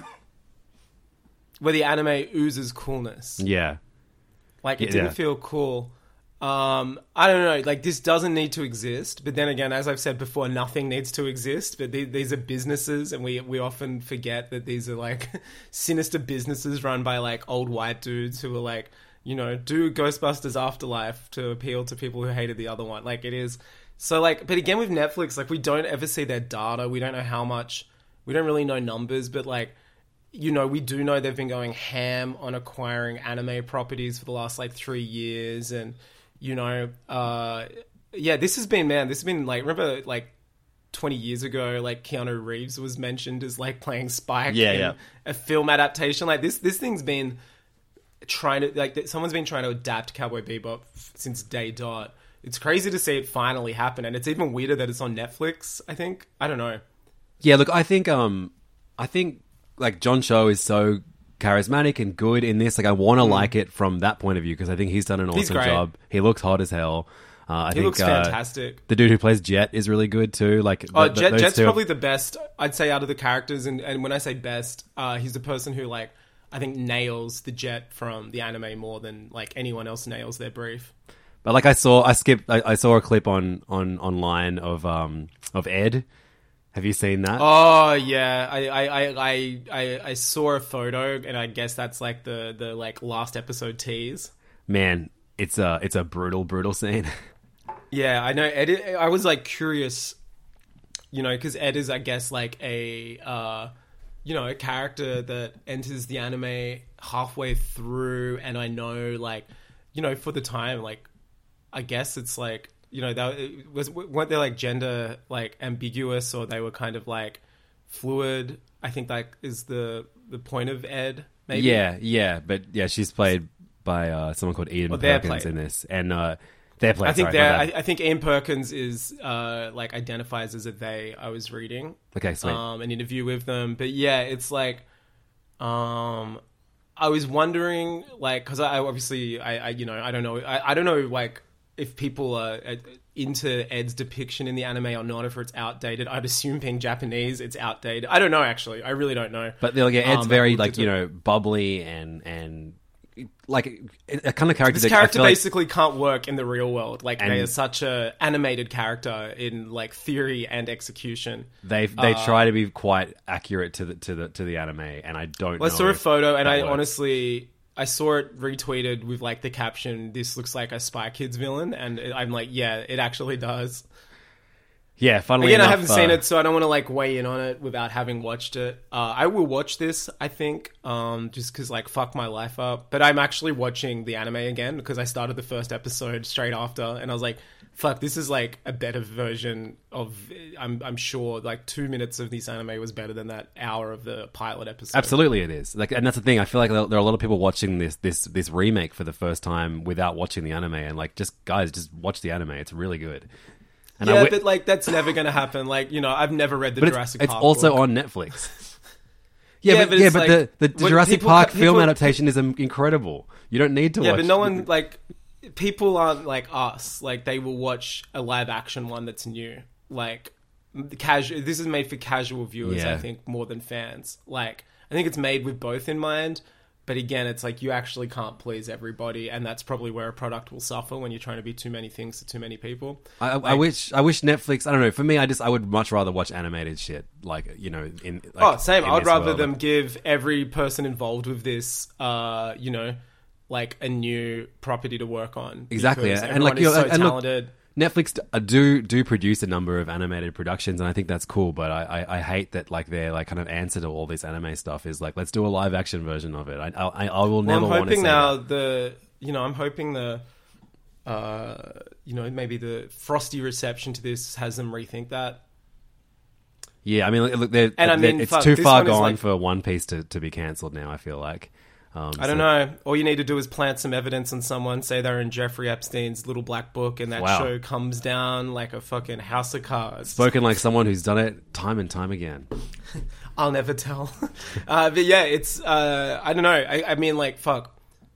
G: Where the anime oozes coolness.
H: yeah,
G: Like, it
H: Yeah.
G: didn't feel cool. Um, I don't know. Like, this doesn't need to exist. But then again, as I've said before, nothing needs to exist. But the- these are businesses, and we, we often forget that these are, like, sinister businesses run by, like, old white dudes who are, like, you know, do Ghostbusters Afterlife to appeal to people who hated the other one. Like, it is... So, like... But again, with Netflix, like, we don't ever see their data. We don't know how much... We don't really know numbers, but, like... You know, we do know they've been going ham on acquiring anime properties for the last, like, three years. And, you know, uh, yeah, this has been, man, this has been, like, remember, like, twenty years ago, like, Keanu Reeves was mentioned as, like, playing Spike
H: Yeah,
G: in
H: yeah.
G: a film adaptation. Like, this this thing's been trying to, like, someone's been trying to adapt Cowboy Bebop since day dot. It's crazy to see it finally happen. And it's even weirder that it's on Netflix, I think. I don't know.
H: yeah. Look, I think um, I think like John Cho is so charismatic and good in this. Like, I want to like it from that point of view because I think he's done an
G: He's
H: awesome
G: great.
H: job. He looks hot as hell. Uh, I
G: He
H: think,
G: looks
H: uh,
G: fantastic.
H: The dude who plays Jet is really good too. Like,
G: Oh,
H: th- th-
G: Jet,
H: those
G: Jet's
H: two-
G: probably the best, I'd say, out of the characters. And, and when I say best, uh, he's the person who, like, I think nails the Jet from the anime more than, like, anyone else nails their brief.
H: But like I saw, I skipped. I, I saw a clip on, on online of um of Ed. Have you seen that?
G: Oh, yeah. I, I, I, I, I, I saw a photo, and I guess that's, like, the, the like, last episode tease.
H: Man, it's a it's a brutal brutal scene.
G: Yeah, I know. Ed, I was like curious, you know, because Ed is, I guess, like a, uh, you know, a character that enters the anime halfway through, and I know, like, you know, for the time, like, I guess it's like, you know, that it was weren't they like gender like ambiguous, or they were kind of like fluid? I think that is the the point of Ed. Maybe.
H: Yeah, yeah, but yeah, she's played by uh, someone called Ian
G: Well, they're
H: Perkins
G: played.
H: in this, and uh, they're played.
G: I think
H: sorry,
G: they're.
H: my
G: I,
H: bad.
G: I think Ian Perkins is uh, like identifies as a they. I was reading
H: Okay, sweet.
G: um, an interview with them, but yeah, it's like, um, I was wondering, like, because I obviously, I, I, you know, I don't know, I, I don't know, like, if people are uh, into Ed's depiction in the anime or not, if it's outdated. I'd assume being Japanese, it's outdated. I don't know, actually. I really don't know.
H: But like, yeah, Ed's
G: Um,
H: very
G: I
H: like
G: looked
H: you
G: at
H: know bubbly and and like a kind of character.
G: This
H: that I
G: character
H: feel like-
G: basically can't work in the real world. Like,
H: And-
G: they are such a animated character in like theory and execution.
H: They they
G: Uh,
H: try to be quite accurate to the to the to the anime, and I don't.
G: Well, I
H: know
G: saw a
H: if
G: photo, and
H: that
G: I
H: works.
G: honestly, I saw it retweeted with like the caption, "This looks like a Spy Kids villain," and it- I'm like, yeah, it actually does.
H: yeah. Funnily
G: Again,
H: enough,
G: I haven't seen
H: uh,
G: it, so I don't want to like weigh in on it without having watched it. Uh, I will watch this, I think, um, just because like fuck my life up. But I'm actually watching the anime again because I started the first episode straight after, and I was like, fuck, this is like a better version of. I'm I'm sure like two minutes of this anime was better than that hour of the pilot episode.
H: Absolutely, it is. Like, and that's the thing. I feel like there are a lot of people watching this this this remake for the first time without watching the anime, and like, just guys, just watch the anime. It's really good. And I
G: yeah,
H: wi-
G: but like that's never going to happen. Like, you know, I've never read the
H: but it's,
G: Jurassic
H: it's
G: Park
H: also
G: book.
H: on Netflix. Yeah,
G: Yeah,
H: but,
G: but
H: yeah,
G: it's
H: but
G: like-
H: the, the
G: when
H: Jurassic
G: people-
H: Park film
G: people-
H: adaptation is um, incredible. You don't need to
G: Yeah,
H: watch.
G: but no one like people aren't like us. Like, they will watch a live action one that's new. Like, the casual. This is made for casual viewers,
H: Yeah.
G: I think, more than fans. Like, I think it's made with both in mind. But again, it's like you actually can't please everybody, and that's probably where a product will suffer when you're trying to be too many things to too many people.
H: I, I
G: Like-
H: wish I wish Netflix. I don't know. For me, I just I would much rather watch animated shit. Like, you know, in like,
G: Oh, same.
H: in
G: I'd
H: this
G: rather
H: world.
G: them give every person involved with this, uh, you know, like a new property to work on.
H: Exactly,
G: because
H: and
G: everyone
H: like you
G: is
H: know,
G: so
H: and look,
G: talented.
H: Netflix uh, do do produce a number of animated productions, and I think that's cool. But I, I, I hate that like their like kind of answer to all this anime stuff is like, let's do a live action version of it. I I, I will
G: Well,
H: never
G: I'm
H: want to
G: hoping
H: say
G: now
H: that.
G: the, you know, I'm hoping the, uh, you know, maybe the frosty reception to this has them rethink that.
H: Yeah, I mean, look, look, they're-
G: And I
H: they're-
G: mean,
H: it's
G: fuck,
H: too
G: this
H: far
G: one is
H: gone
G: like-
H: for One Piece to, to be cancelled now. I feel like. Um,
G: I don't
H: so-
G: know. All you need to do is plant some evidence on someone, say they're in Jeffrey Epstein's little black book, and that
H: Wow.
G: show comes down like a fucking house of cards.
H: Spoken like someone who's done it time and time again.
G: I'll never tell. uh, but yeah, it's, uh, I don't know. I, I mean, like, fuck.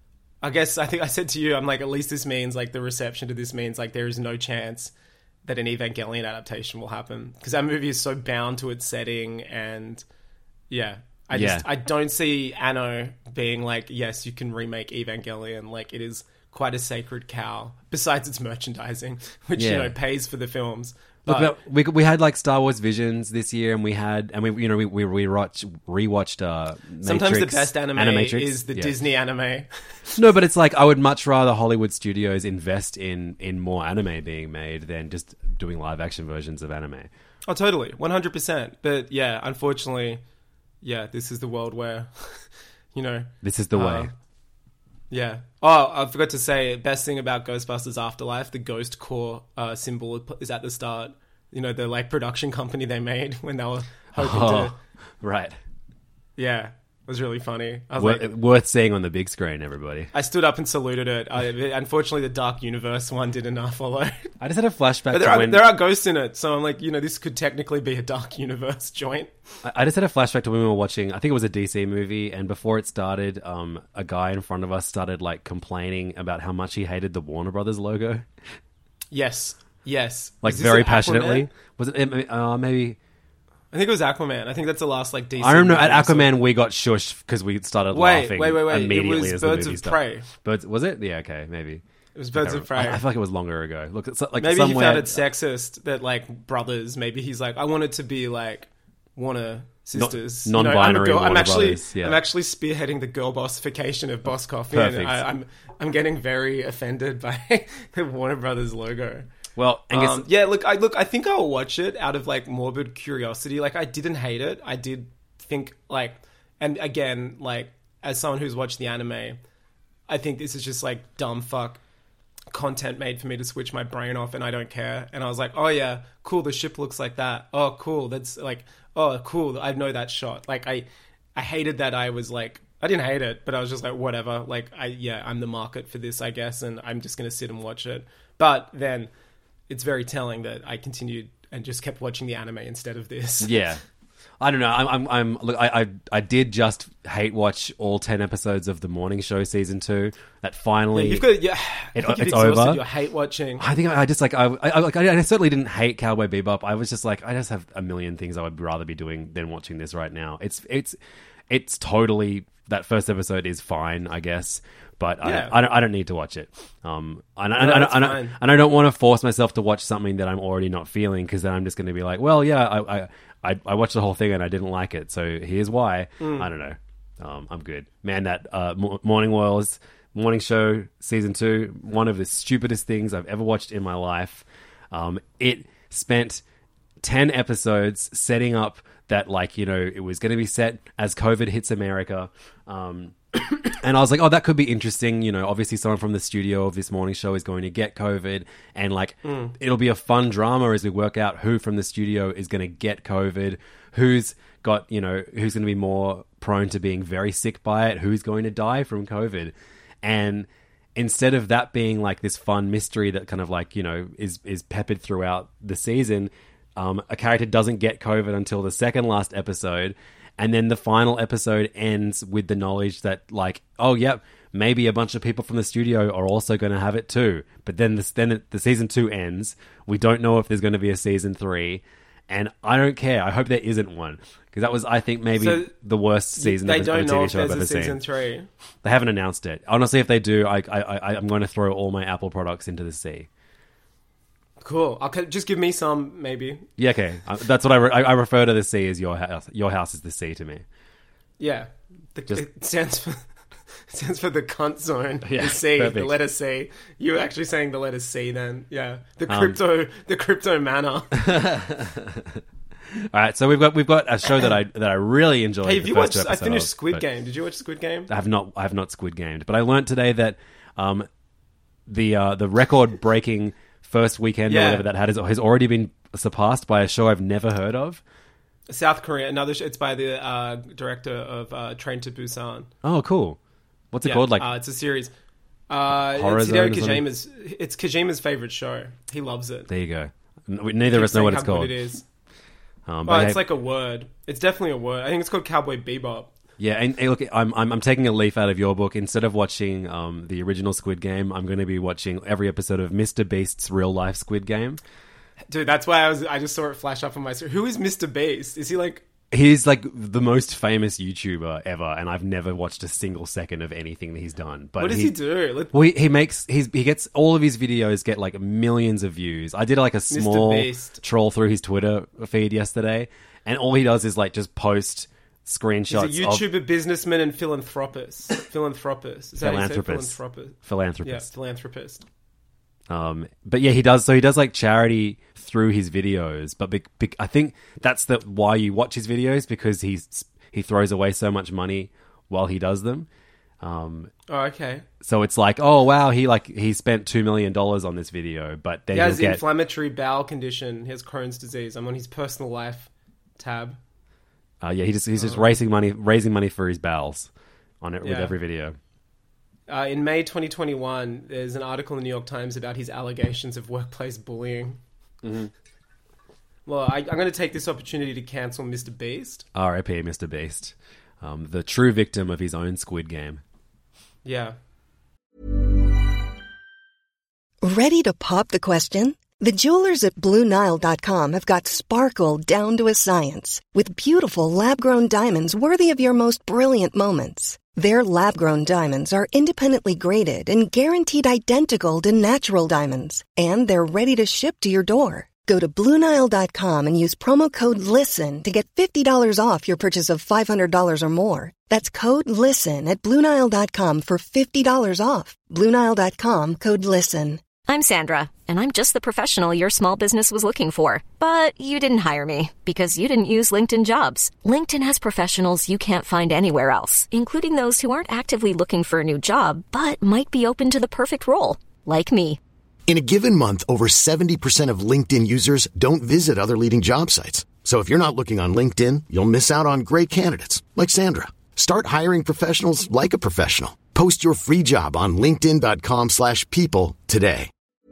G: I guess I think I said to you, I'm like, at least this means, like, the reception to this means, like, there is no chance that an Evangelion adaptation will happen. Because that movie is so bound to its setting, and yeah. I
H: Yeah.
G: just, I don't see Anno being like, yes, you can remake Evangelion. Like, it is quite a sacred cow, besides its merchandising, which,
H: Yeah.
G: you know, pays for the films.
H: Look,
G: But,
H: but we we had like Star Wars Visions this year, and we had and we you know we we rewatched rewatched uh,
G: sometimes the
H: Matrix,
G: best anime
H: Animatrix.
G: is the
H: Yeah.
G: Disney anime.
H: No, but it's like I would much rather Hollywood studios invest in in more anime being made than just doing live action versions of anime.
G: Oh, totally. one hundred percent. But yeah, unfortunately, yeah, this is the world where, you know.
H: This is the
G: uh,
H: way.
G: Yeah. Oh, I forgot to say, best thing about Ghostbusters Afterlife, the Ghost Core uh, symbol is at the start. You know, the like production company they made when they were hoping
H: Oh,
G: to.
H: right.
G: Yeah. It was really funny. I was
H: Worth,
G: like,
H: worth seeing on the big screen, everybody.
G: I stood up and saluted it. I, unfortunately, the Dark Universe one didn't enough follow.
H: I just had a flashback
G: But there
H: to
G: are,
H: when
G: there are ghosts in it, so I'm like, you know, this could technically be a Dark Universe joint.
H: I I just had a flashback to when we were watching. I think it was a D C movie, and before it started, um, a guy in front of us started like complaining about how much he hated the Warner Brothers logo,
G: Yes. Yes.
H: like
G: Is this
H: very
G: an Aquaman?
H: passionately. Was it? Uh, maybe.
G: I think it was Aquaman. I think that's the last like D C.
H: I remember at
G: movie I saw.
H: Aquaman we got shushed because we started
G: Wait,
H: laughing.
G: wait, wait, wait. It
H: Immediately
G: was
H: as the
G: Birds
H: movie
G: of
H: started.
G: Prey.
H: Birds was it? Yeah, okay, maybe.
G: It was Birds
H: I
G: of
H: can't remember.
G: Prey.
H: I, I feel like it was longer ago. Look, it's like
G: Maybe
H: somewhere,
G: he found it sexist that like brothers. Maybe he's like, I want it to be like Warner sisters,
H: Non-
G: You know, I'm a
H: non-binary
G: girl- I'm
H: Warner
G: actually,
H: brothers, yeah.
G: I'm actually spearheading the girl bossification of Boss Coffee,
H: Perfect.
G: and I, I'm, I'm getting very offended by the Warner Brothers logo.
H: Well, Angus,
G: Um, yeah, look, I look, I think I'll watch it out of like morbid curiosity. Like, I didn't hate it. I did think like, and again, like as someone who's watched the anime, I think this is just like dumb fuck content made for me to switch my brain off, and I don't care. And I was like, oh yeah, cool. The ship looks like that. Oh, cool. That's like, oh, cool. I know that shot. Like, I, I hated that. I was like, I didn't hate it, but I was just like, whatever. Like, I yeah, I'm the market for this, I guess, and I'm just gonna sit and watch it. But then it's very telling that I continued and just kept watching the anime instead of this.
H: yeah. I don't know. I'm, I'm, I'm look. I, I, I did just hate watch all ten episodes of the Morning Show season two. That finally,
G: Yeah, you've got, yeah, I
H: it-
G: think you've
H: it's
G: exhausted
H: over.
G: your hate watching.
H: I think I, I just like I, I, like, I, I certainly didn't hate Cowboy Bebop. I was just like, I just have a million things I would rather be doing than watching this right now. It's, it's, it's totally that first episode is fine, I guess. But
G: Yeah.
H: I, I, don't, I don't need to watch it. Um, and,
G: No,
H: and, and,
G: that's
H: and,
G: fine.
H: and I don't want to force myself to watch something that I'm already not feeling, because then I'm just going to be like, well, yeah, I, I, I, I watched the whole thing and I didn't like it, so here's why.
G: Mm.
H: I don't know. Um, I'm good, man. That uh, Mo- Morning Wars Morning Show season two, one of the stupidest things I've ever watched in my life. Um, it spent ten episodes setting up that, like, you know, it was going to be set as COVID hits America. Um, and I was like, oh, that could be interesting. You know, obviously someone from the studio of this morning show is going to get COVID, and like,
G: Mm.
H: it'll be a fun drama as we work out who from the studio is going to get COVID, who's got, you know, who's going to be more prone to being very sick by it, who's going to die from COVID. And instead of that being like this fun mystery that kind of like, you know, is, is peppered throughout the season, um, a character doesn't get COVID until the second last episode. And then the final episode ends with the knowledge that, like, oh, yep, maybe a bunch of people from the studio are also going to have it too. But then, this, then the season two ends. We don't know if there's going to be a season three. And I don't care. I hope there isn't one. Because that was, I think, maybe
G: So
H: the worst season
G: they
H: of a,
G: don't
H: of a
G: know
H: T V
G: if
H: show I've
G: there's
H: ever
G: a season
H: seen.
G: three.
H: They haven't announced it. Honestly, if they do, I, I, I, I'm going to throw all my Apple products into the sea.
G: Cool. I'll just give me some, maybe.
H: Yeah, okay. Uh, That's what I, re- I I refer to the sea as your house. Your house is the sea to me.
G: Yeah, the,
H: Just-
G: it stands for stands for the cunt zone.
H: Yeah,
G: the C, the
H: perfect.
G: letter C. You're actually saying the letter C, then? Yeah, the
H: Um,
G: crypto, the crypto manor.
H: All right, so we've got we've got a show that I that I really enjoyed.
G: Hey, have
H: the
G: you
H: first
G: watched?
H: two
G: I
H: episodes
G: finished
H: of,
G: Squid
H: but
G: Game. Did you watch Squid Game?
H: I have not I have not Squid Gamed, but I learned today that um the uh, the record breaking first weekend or
G: Yeah.
H: whatever that had has, has already been surpassed by a show I've never heard of.
G: South Korea. Another. Sh- it's by the uh, director of uh, Train to Busan.
H: Oh, cool. What's it
G: Yeah,
H: called? Like
G: uh, it's a series. Uh,
H: Horror
G: it's
H: Zone
G: Hideo
H: or something?
G: Kojima's. It's Kojima's favorite show. He loves it.
H: there you go. N- Neither of us know what it's
G: How good
H: called.
G: It is.
H: Um,
G: Well,
H: but
G: it's
H: hey-
G: like a word. It's definitely a word. I think it's called Cowboy Bebop.
H: Yeah, and hey, look, I'm, I'm I'm taking a leaf out of your book. Instead of watching um, the original Squid Game, I'm going to be watching every episode of Mister Beast's real life Squid Game.
G: Dude, that's why I was. I just saw it flash up on my screen. Who is Mister Beast? Is he like?
H: He's like the most famous YouTuber ever, and I've never watched a single second of anything that he's done. But
G: What does he, do? Let-
H: Well, he, he makes he's he gets all of his videos get like millions of views. I did like a small
G: Beast.
H: troll through his Twitter feed yesterday, and all he does is like just post
G: He's
H: screenshots
G: a
H: of
G: YouTuber, businessman, and philanthropist. philanthropist. Is that how you say
H: philanthropist.
G: philanthropist? Yeah,
H: Philanthropist.
G: philanthropist.
H: Um, but yeah, he does. So he does like charity through his videos. But be, be, I think that's the why you watch his videos, because he's he throws away so much money while he does them. Um,
G: Oh, okay.
H: so it's like, oh wow, he like he spent two million dollars on this video, but then
G: He has
H: he'll get
G: inflammatory bowel condition. He has Crohn's disease. I'm on his personal life tab.
H: uh, yeah, he just he's just raising money, raising money for his bowels on it with
G: Yeah.
H: every video.
G: Uh, in May twenty twenty-one, there's an article in the New York Times about his allegations of workplace bullying.
H: Mm-hmm.
G: Well, I, I'm going to take this opportunity to cancel Mister Beast.
H: R I P Mister Beast, um, the true victim of his own Squid Game.
G: Yeah.
I: Ready to pop the question? The jewelers at Blue Nile dot com have got sparkle down to a science with beautiful lab-grown diamonds worthy of your most brilliant moments. Their lab-grown diamonds are independently graded and guaranteed identical to natural diamonds, and they're ready to ship to your door. Go to Blue Nile dot com and use promo code LISTEN to get fifty dollars off your purchase of five hundred dollars or more. That's code LISTEN at Blue Nile dot com for fifty dollars off. Blue Nile dot com, code LISTEN.
J: I'm Sandra, and I'm just the professional your small business was looking for. But you didn't hire me because you didn't use LinkedIn Jobs. LinkedIn has professionals you can't find anywhere else, including those who aren't actively looking for a new job, but might be open to the perfect role, like me.
D: In a given month, over seventy percent of LinkedIn users don't visit other leading job sites. So if you're not looking on LinkedIn, you'll miss out on great candidates like Sandra. Start hiring professionals like a professional. Post your free job on linkedin.com slash people today.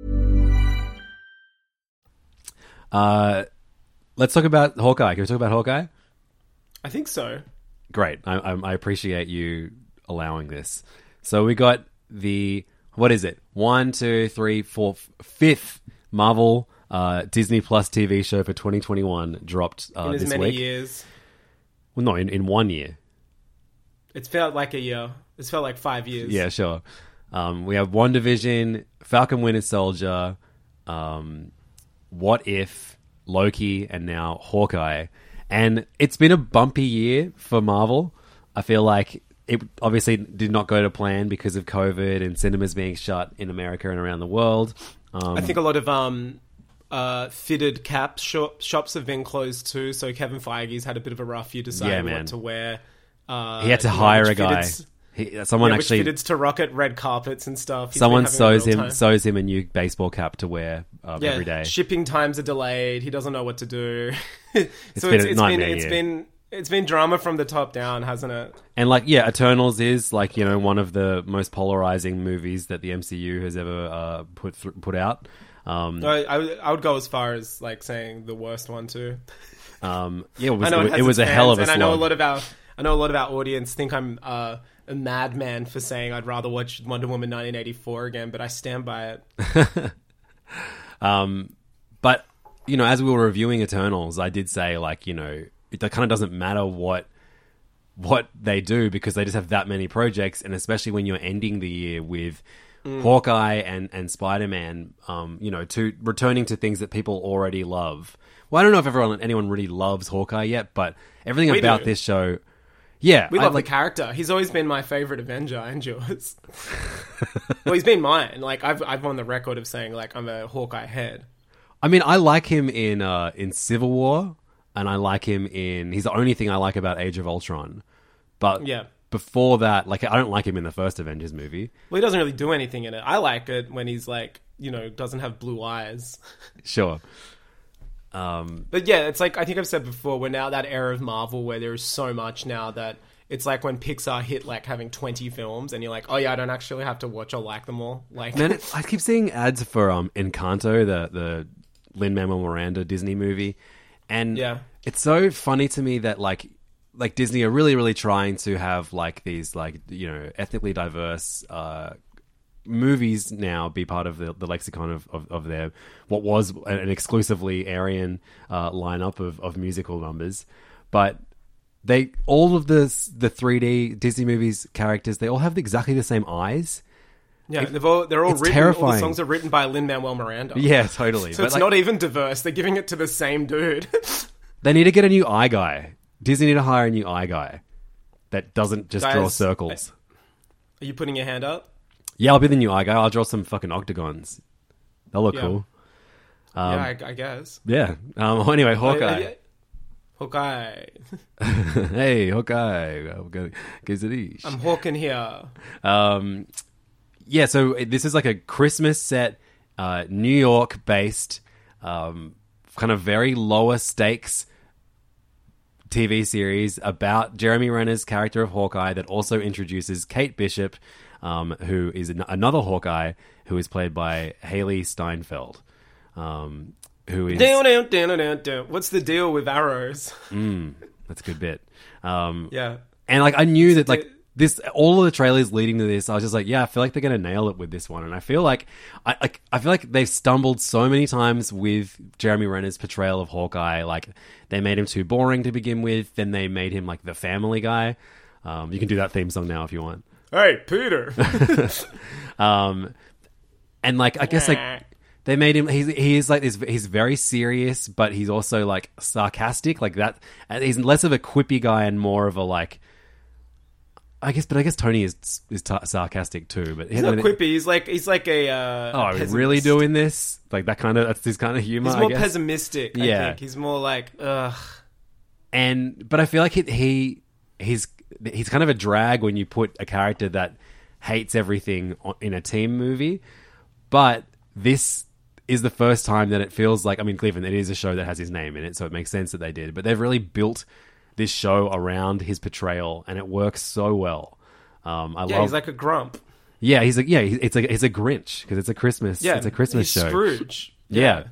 H: Uh, let's talk about Hawkeye. Can we talk about Hawkeye?
G: I think so.
H: Great. I, I, I appreciate you allowing this. So we got the, what is it? One, two, three, four, fifth Marvel uh, Disney Plus T V show for twenty twenty-one dropped uh,
G: in as
H: this
G: many
H: week.
G: years.
H: Well, no, in, in one year.
G: It's felt like a year. It's felt like five years.
H: Yeah, sure. Um, we have WandaVision, Falcon Winter Soldier, um, What If, Loki, and now Hawkeye. And it's been a bumpy year for Marvel. I feel like it obviously did not go to plan because of COVID and cinemas being shut in America and around the world. Um,
G: I think a lot of um, uh, fitted cap shop, shops have been closed too. So Kevin Feige's had a bit of a rough year deciding
H: Yeah, man.
G: what to wear. Uh,
H: he had to
G: you know,
H: hire
G: which
H: a guy.
G: fitteds-
H: He, someone
G: yeah,
H: actually,
G: which fitteds to rocket red carpets and stuff. He's
H: someone
G: been having a
H: sews
G: real
H: him
G: time.
H: sews him a new baseball cap to wear um,
G: Yeah,
H: every day.
G: shipping times are delayed. He doesn't know what to do. so
H: been
G: it's,
H: a
G: it's been
H: nightmare
G: it's
H: year.
G: been it's been drama from the top down, hasn't it?
H: And like, yeah, Eternals is like, you know, one of the most polarizing movies that the M C U has ever uh, put th- put out. Um,
G: I, I would- I would go as far as like saying the worst one too.
H: um, yeah, it was,
G: I know
H: it,
G: it, has
H: it was
G: its
H: a hell of
G: fans,
H: a
G: and I know a
H: slog.
G: lot of our I know a lot of our audience think I'm uh, a madman for saying I'd rather watch Wonder Woman nineteen eighty-four again, but I stand by it.
H: Um, but you know, as we were reviewing Eternals, I did say like, you know, it kind of doesn't matter what what they do because they just have that many projects, and especially when you're ending the year with
G: Mm.
H: Hawkeye and and Spider-Man, um, you know, to returning to things that people already love. Well, I don't know if everyone anyone really loves Hawkeye yet, but everything
G: We
H: about
G: do.
H: this show, yeah,
G: We
H: I
G: love
H: like.
G: the character. He's always been my favorite Avenger and yours. Well, he's been mine. Like I've I've on the record of saying like I'm a Hawkeye head.
H: I mean, I like him in uh, in Civil War, and I like him in. He's the only thing I like about Age of Ultron, but
G: Yeah.
H: before that, like I don't like him in the first Avengers movie.
G: Well, he doesn't really do anything in it. I like it when he's like, you know, doesn't have blue eyes.
H: Sure. Um,
G: But yeah, it's like I think I've said before, we're now that era of Marvel where there is so much now that it's like when Pixar hit like having twenty films and you're like, oh yeah, I don't actually have to watch or like them all. Like,
H: man, it, I keep seeing ads for um Encanto, the the Lin-Manuel Miranda Disney movie, and
G: Yeah.
H: it's so funny to me that like like Disney are really really trying to have like these like you know ethnically diverse uh movies now be part of the, the lexicon of, of, of their what was an exclusively Aryan uh, lineup of, of musical numbers, but they all of the the three D Disney movies characters, they all have exactly the same eyes.
G: yeah, they've all, they're all
H: it's
G: written. All the
H: terrifying.
G: songs are written by Lin-Manuel Miranda.
H: Yeah, totally.
G: So
H: But,
G: it's
H: like,
G: not even diverse. They're giving it to the same dude.
H: they need to get a new eye guy. Disney need to hire a new eye guy that doesn't just draw
G: Guys,
H: circles.
G: Are you putting your hand up?
H: Yeah, I'll be the new eye guy. I'll draw some fucking octagons. They'll look
G: Yeah.
H: cool. Um,
G: yeah, I, I guess.
H: Yeah. Um, anyway, Hawkeye.
G: Uh, yeah. Hawkeye.
H: Hey, Hawkeye. I'm gonna- Gazadish.
G: I'm hawking here.
H: Um, yeah, so this is like a Christmas set, uh, New York based, um, kind of very lower stakes T V series about Jeremy Renner's character of Hawkeye that also introduces Kate Bishop, um, who is an- another Hawkeye who is played by Haley Steinfeld, um, who is...
G: Down, down, down, down, down. What's the deal with arrows?
H: Mm, that's a good bit. Um,
G: Yeah.
H: And like I knew that like this, all of the trailers leading to this, I was just like, yeah, I feel like they're gonna nail it with this one. And I feel like I like I feel like they've stumbled so many times with Jeremy Renner's portrayal of Hawkeye. Like they made him too boring to begin with, then they made him like the family guy. Um, you can do that theme song now if you want.
G: Hey, Peter.
H: um, and like I guess like they made him. He's he is like this. He's very serious, but he's also like sarcastic. Like that. And he's less of a quippy guy and more of a like. I guess, but I guess Tony is is t- sarcastic too. But
G: he's not quippy. He's like he's like a. Uh,
H: oh, are we really doing this? Like that kind of that's this kind of humor.
G: He's more
H: I guess.
G: pessimistic. I
H: yeah,
G: think. He's more like ugh.
H: And but I feel like he, he he's he's kind of a drag when you put a character that hates everything in a team movie. But this is the first time that it feels like, I mean, Cleveland, it is a show that has his name in it, so it makes sense that they did. But they've really built this show around his portrayal, and it works so well. Um, I
G: yeah,
H: love,
G: he's like a grump.
H: Yeah, he's like yeah, it's like it's a Grinch because it's a Christmas.
G: Yeah,
H: it's a Christmas
G: he's
H: show.
G: Scrooge.
H: Yeah.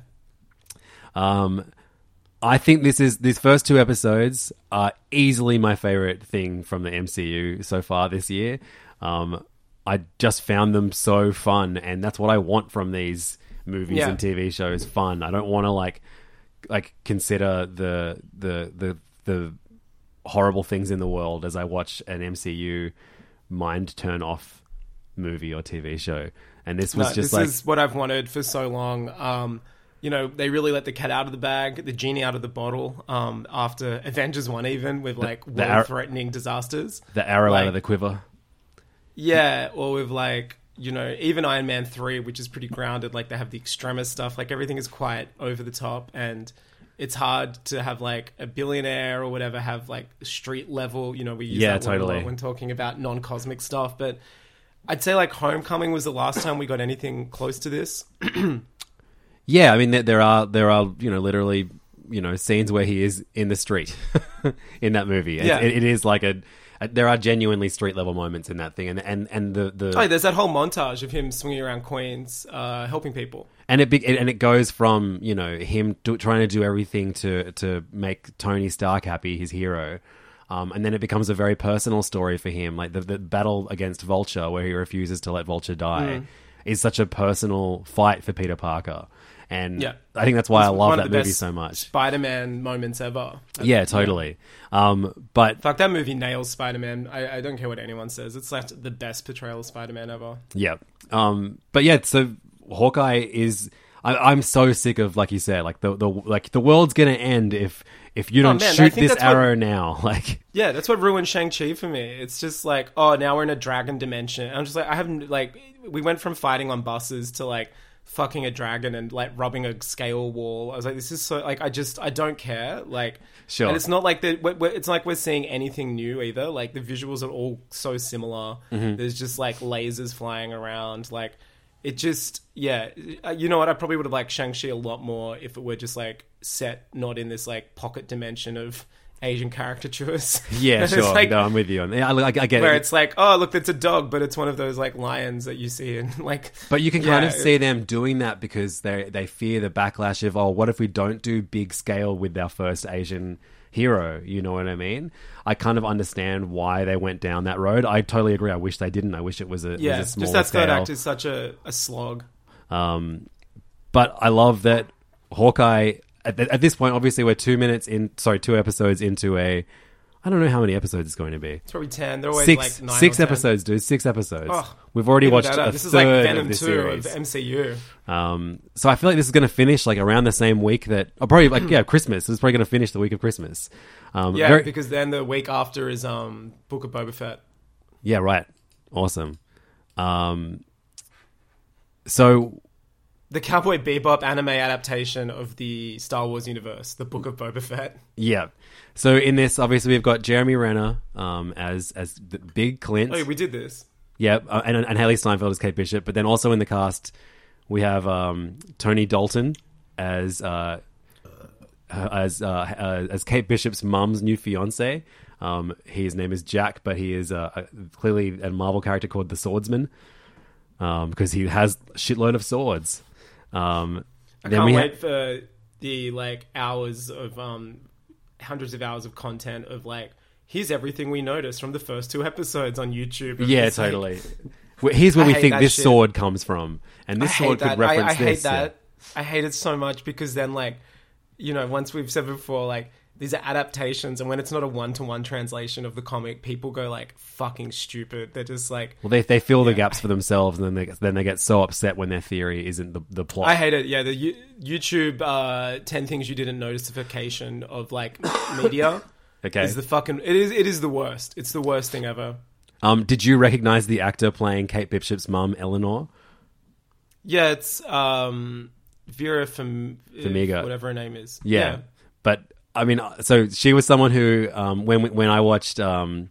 H: yeah. Um, I think this is these first two episodes are easily my favorite thing from the M C U so far this year. Um, I just found them so fun, and that's what I want from these movies
G: yeah.
H: and T V shows. Fun. I don't want to like like consider the the the the horrible things in the world as I watch an M C U mind turn off movie or T V show. And this was
G: no,
H: just
G: this
H: like
G: this is what I've wanted for so long. Um, you know, they really let the cat out of the bag, the genie out of the bottle. Um, after Avengers one, even with like
H: the ar-
G: world-threatening disasters,
H: the arrow
G: like,
H: out of the quiver.
G: Yeah, or with like, you know, even Iron Man three, which is pretty grounded. Like they have the extremist stuff. Like everything is quite over the top, and it's hard to have like a billionaire or whatever have like street level. You know, we use
H: yeah,
G: that word
H: totally.
G: a lot when talking about non-cosmic stuff. But I'd say like Homecoming was the last time we got anything close to this.
H: Yeah, I mean there, there are there are you know literally you know scenes where he is in the street in that movie.
G: Yeah.
H: It, it is like a. There are genuinely street level moments in that thing, and and, and the, the
G: oh, there's that whole montage of him swinging around Queens, uh, helping people,
H: and it be, and it goes from you know him do, trying to do everything to to make Tony Stark happy, his hero, um, and then it becomes a very personal story for him, like the the battle against Vulture, where he refuses to let Vulture die, mm. is such a personal fight for Peter Parker. And
G: yeah.
H: I think that's why
G: it's
H: I love that
G: of the
H: movie
G: best
H: so much.
G: Spider-Man moments ever.
H: Yeah, totally. Yeah. Um, but
G: fuck, that movie nails Spider-Man. I, I don't care what anyone says. It's like the best portrayal of Spider-Man ever.
H: Yeah. Um, but yeah, so Hawkeye is. I, I'm so sick of, like you said, like the, the like the world's gonna end if if you don't
G: oh, man,
H: shoot this arrow
G: what,
H: now. Like,
G: yeah, that's what ruined Shang-Chi for me. It's just like, oh, now we're in a dragon dimension. I'm just like, I haven't like we went from fighting on buses to like. Fucking a dragon and like rubbing a scale wall. I was like, this is so like I just I don't care. Like,
H: sure.
G: And it's not like that. It's not like we're seeing anything new either. Like the visuals are all so similar.
H: Mm-hmm.
G: There's just like lasers flying around. Like it just yeah. You know what? I probably would have liked Shang-Chi a lot more if it were just like set not in this like pocket dimension of Asian caricatures.
H: Yeah, sure.
G: Like,
H: no, I'm with you on. Yeah, I, I, I get
G: where
H: it.
G: it's like, oh, look, it's a dog, but it's one of those like lions that you see in like.
H: But you can kind
G: yeah.
H: of see them doing that because they they fear the backlash of, oh, what if we don't do big scale with our first Asian hero? You know what I mean? I kind of understand why they went down that road. I totally agree. I wish they didn't. I wish it was a
G: yeah.
H: was a smaller
G: just that third
H: scale.
G: act is such a, a slog.
H: Um, but I love that Hawkeye. At, at this point, obviously, we're two minutes in. Sorry, two episodes into a. I don't know how many episodes it's going to be.
G: It's probably ten. They're always
H: six,
G: like nine
H: six
G: or ten.
H: episodes, dude. Six episodes.
G: Oh,
H: We've already watched a
G: this
H: third
G: is like Venom
H: of the
G: two
H: series.
G: of M C U.
H: Um, so I feel like this is going to finish like around the same week that, oh, probably like yeah, Christmas. It's probably going to finish the week of Christmas. Um,
G: yeah,
H: very,
G: because then the week after is um Book of Boba Fett.
H: Yeah, right. Awesome. Um, so.
G: The Cowboy Bebop anime adaptation of the Star Wars universe, the Book of Boba Fett.
H: Yeah. So in this, obviously, we've got Jeremy Renner um, as as the big Clint.
G: Oh, yeah, we did this.
H: Yeah, uh, and and Haley Steinfeld as Kate Bishop. But then also in the cast, we have um, Tony Dalton as uh, as uh, uh, as Kate Bishop's mum's new fiance. Um, his name is Jack, but he is uh, a, clearly a Marvel character called the Swordsman um, because he has a shitload of swords. Um,
G: I
H: then
G: can't
H: we
G: wait
H: ha-
G: for the like hours of um, hundreds of hours of content of like here's everything we noticed from the first two episodes on YouTube.
H: Yeah,
G: it's
H: totally.
G: Like,
H: Well, here's where
G: I
H: we
G: hate
H: think
G: that
H: this
G: shit.
H: sword comes from, and this
G: I
H: sword
G: hate
H: could
G: that.
H: reference
G: I, I hate
H: this.
G: that. I hate it so much because then, like, you know, once we've said before, like, these are adaptations, and when it's not a one-to-one translation of the comic, people go, like, fucking stupid. They're just like...
H: Well, they they fill the
G: Yeah.
H: gaps for themselves, and then they then they get so upset when their theory isn't the, the plot.
G: I hate it. Yeah, the U- YouTube uh, ten things you didn't notification of, like, media
H: Okay.
G: is the fucking... It is, it is the worst. It's the worst thing ever.
H: Um, did you recognize the actor playing Kate Bishop's mum, Eleanor?
G: Yeah, it's um, Vera Fam-
H: Farmiga,
G: whatever her name is.
H: Yeah.
G: yeah,
H: but I mean, so she was someone who, um, when when I watched, um,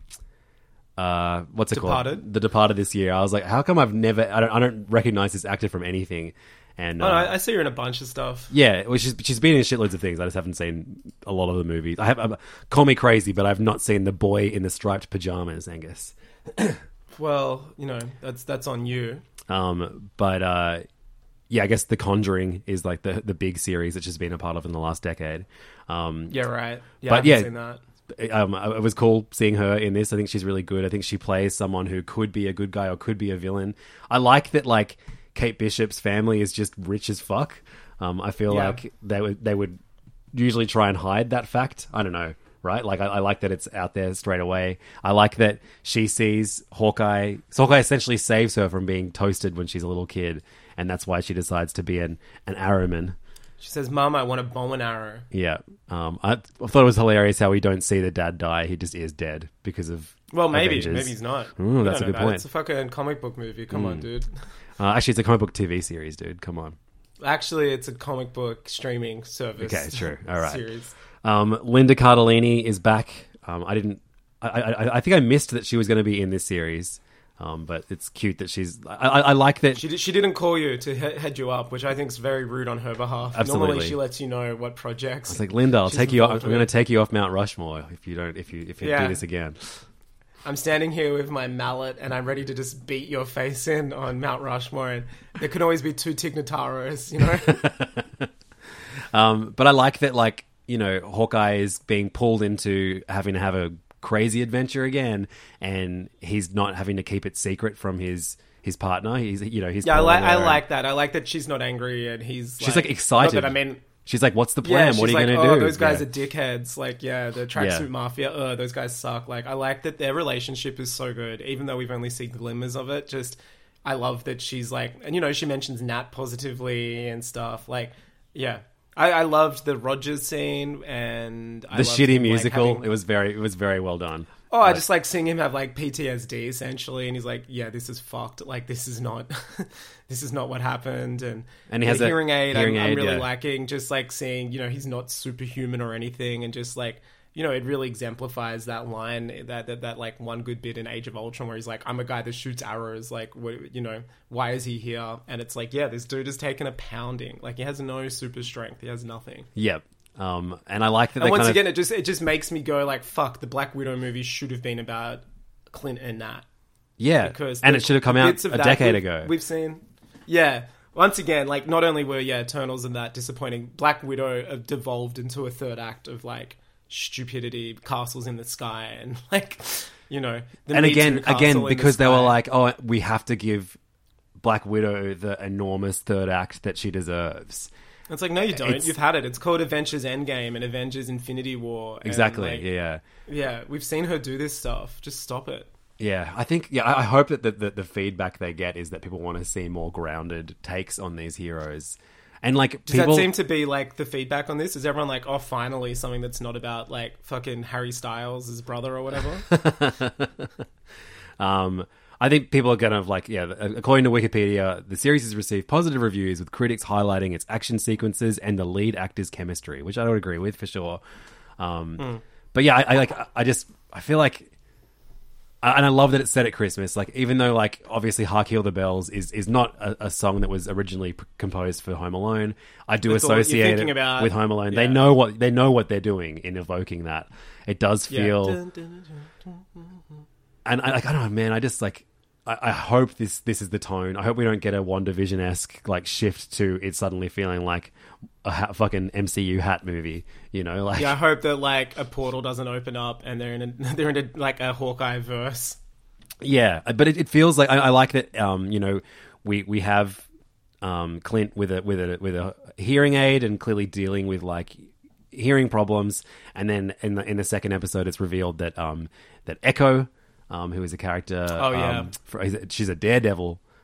H: uh, what's it
G: Departed?
H: called, The Departed this year, I was like, how come I've never, I don't, I don't recognize this actor from anything. And
G: oh,
H: uh,
G: no, I see her in a bunch of stuff.
H: yeah, well, she's she's been in shitloads of things. I just haven't seen a lot of the movies. I have, uh, call me crazy, but I've not seen The Boy in the Striped Pajamas, Angus.
G: Well, you know, that's that's on you.
H: Um, but uh, yeah, I guess The Conjuring is like the the big series that she's been a part of in the last decade. Um,
G: Yeah, right. Yeah,
H: but
G: I haven't
H: yeah,
G: seen that.
H: Um, it was cool seeing her in this. I think she's really good. I think she plays someone who could be a good guy or could be a villain. I like that, like, Kate Bishop's family is just rich as fuck. Um, I feel
G: Yeah.
H: like they would they would usually try and hide that fact. I don't know, right? Like, I, I like that it's out there straight away. I like that she sees Hawkeye. So Hawkeye essentially saves her from being toasted when she's a little kid, and that's why she decides to be an, an arrowman.
G: She says, "Mom, I want a bow and arrow."
H: Yeah. Um, I, I thought it was hilarious how we don't see the dad die. He just is dead because of
G: Well, maybe.
H: Avengers.
G: Maybe he's not.
H: Ooh,
G: We
H: that's
G: don't
H: a
G: know
H: good
G: that.
H: point.
G: It's a fucking comic book movie. Come on, dude.
H: Uh, actually, it's a comic book T V series, dude. Come on.
G: Actually, it's a comic book streaming service.
H: Okay, sure. All right.
G: Series.
H: Um, Linda Cardellini is back. Um, I didn't. I, I, I think I missed that she was going to be in this series. Um, but it's cute that she's. I, I, I like that
G: She did, she didn't call you to he- head you up, which I think is very rude on her behalf.
H: Absolutely.
G: Normally, she lets you know what projects.
H: I was like, Linda, I'll
G: she's
H: take you. Off,
G: involved
H: I'm going to
G: with.
H: take you off Mount Rushmore if you don't. If you if you
G: Yeah.
H: do this again.
G: I'm standing here with my mallet, and I'm ready to just beat your face in on Mount Rushmore. And there can always be two Tig Notaros, you know.
H: Um, but I like that, like, you know, Hawkeye is being pulled into having to have a crazy adventure again, and he's not having to keep it secret from his his partner. He's, you know, he's
G: Yeah, I
H: calling
G: like I
H: her.
G: like that. I like that she's not angry, and he's
H: She's like
G: not
H: excited.
G: that I mean,
H: She's like, "What's the
G: yeah,
H: plan?
G: she's
H: what are you
G: like,
H: going to
G: oh,
H: do?"
G: those guys
H: Yeah.
G: are dickheads. Like, yeah, the tracksuit
H: Yeah.
G: mafia. Oh, those guys suck. Like, I like that their relationship is so good, even though we've only seen glimmers of it. Just, I love that she's like, and you know, she mentions Nat positively and stuff. Like, yeah. I, I loved the Rogers scene and I
H: the
G: loved
H: shitty
G: him, like,
H: musical.
G: having-
H: it was very, it was very well done.
G: Oh, I just like seeing him have like P T S D essentially, and he's like, "Yeah, this is fucked. Like, this is not, this is not what happened." And
H: And he
G: the
H: has a
G: hearing aid.
H: hearing
G: I'm, I'm
H: aid,
G: really
H: yeah.
G: liking just like seeing, you know, he's not superhuman or anything, and just like, you know, it really exemplifies that line that that, that like one good bit in Age of Ultron where he's like, "I'm a guy that shoots arrows. Like, what, you know, why is he here?" And it's like, yeah, this dude has taken a pounding. Like, he has no super strength. He has nothing.
H: Yep. Um, and I like that.
G: And
H: they
G: once
H: kind
G: again,
H: of,
G: it just it just makes me go like, "Fuck!" The Black Widow movie should have been about Clint and Nat.
H: yeah,
G: Because
H: and
G: the
H: it should have come out
G: bits of
H: a
G: that
H: decade
G: we've-
H: ago.
G: We've seen, yeah. Once again, like not only were yeah Eternals and that disappointing, Black Widow have devolved into a third act of like stupidity, castles in the sky, and like you know. The
H: and
G: Me Too
H: again,
G: castle
H: again,
G: in the
H: because they were
G: sky.
H: like, "Oh, we have to give Black Widow the enormous third act that she deserves."
G: It's like, no, you don't.
H: It's-
G: You've had it. It's called Avengers Endgame and Avengers Infinity War. and,
H: Exactly.
G: like,
H: yeah.
G: Yeah, we've seen her do this stuff. Just stop it.
H: Yeah, I think. Yeah, I I hope that the, the the feedback they get is that people want to see more grounded takes on these heroes, and like
G: Does
H: people.
G: that seem to be like the feedback on this? Is everyone like, oh, finally something that's not about like fucking Harry Styles' his brother or whatever?
H: um, I think people are kind of like, yeah. According to Wikipedia, the series has received positive reviews, with critics highlighting its action sequences and the lead actor's chemistry, which I would agree with for sure. Um,
G: Mm.
H: But yeah, I, I like. I just I feel like. And I love that it's set at Christmas. Like, even though, like, obviously "Hark Heal the Bells" is, is not a, a song that was originally p- composed for Home Alone, I do
G: That's all you're
H: associate
G: thinking
H: it
G: about.
H: with Home Alone.
G: Yeah.
H: They know what they know what they're doing in evoking that. It does
G: Yeah.
H: feel,
G: Dun, dun, dun, dun, dun, dun.
H: and I like I don't know, man. I just like I, I hope this this is the tone. I hope we don't get a WandaVision esque like shift to it suddenly feeling like a ha- fucking M C U hat movie. You know, like
G: Yeah, I hope that like a portal doesn't open up and they're in a they're in a, like a Hawkeye verse.
H: Yeah, but it, it feels like I, I like that. Um, you know, we we have um, Clint with a with a with a hearing aid and clearly dealing with like hearing problems, and then in the in the second episode, it's revealed that um that Echo, um, who is a character,
G: Oh, yeah.
H: um, for, she's a daredevil.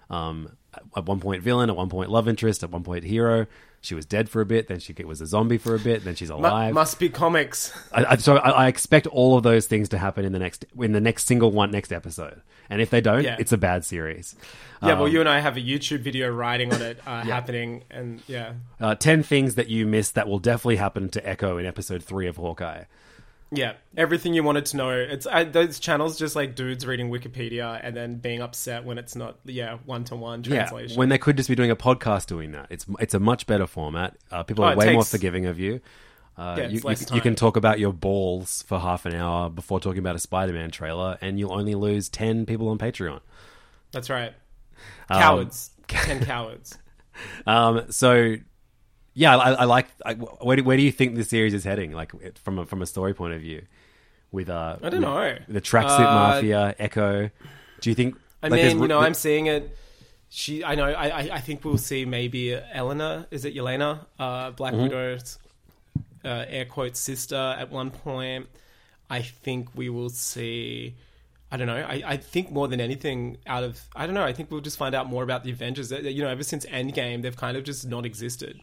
H: Um, at one point villain, at one point love interest, at one point hero. She was dead for a bit, then she was a zombie for a bit, then she's alive.
G: Must be comics.
H: I, I, so I, I expect all of those things to happen in the next in the next single one next episode. And if they don't,
G: Yeah.
H: it's a bad series.
G: Yeah,
H: Um,
G: well, you and I have a YouTube video writing on it uh, happening, and yeah.
H: uh, ten things that you missed that will definitely happen to Echo in episode three of Hawkeye.
G: Yeah, everything you wanted to know. It's I, those channels just like dudes reading Wikipedia and then being upset when it's not, yeah, one-to-one translation.
H: Yeah, when they could just be doing a podcast doing that. It's it's a much better format. Uh, people
G: Oh,
H: are
G: it
H: way
G: takes-
H: more forgiving of you. Uh,
G: Yeah, it's
H: you,
G: less
H: you,
G: time.
H: you can talk about your balls for half an hour before talking about a Spider-Man trailer, and you'll only lose ten people on Patreon.
G: That's right.
H: Um,
G: Cowards. Ten cowards.
H: Um, so, yeah, I, I like. I, where do where do you think the series is heading? Like it- from a, from a story point of view, with uh,
G: I don't
H: with
G: know.
H: the tracksuit
G: Uh,
H: mafia, Echo. Do you think?
G: I
H: like, there's
G: mean, you know,
H: r-
G: I'm seeing it. She, I know, I, I, I think we'll see maybe Elena. Is it Yelena? Uh, Black
H: Mm-hmm.
G: Widow's uh, air quotes sister at one point. I think we will see. I don't know. I, I think more than anything, out of I don't know. I think we'll just find out more about the Avengers. You know, ever since Endgame, they've kind of just not existed.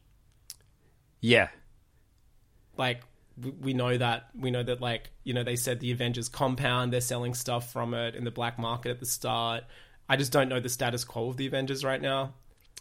H: yeah.
G: Like we, we know that we know that like you know they said the Avengers compound. They're selling stuff from it in the black market at the start. I just don't know the status quo of the Avengers right now.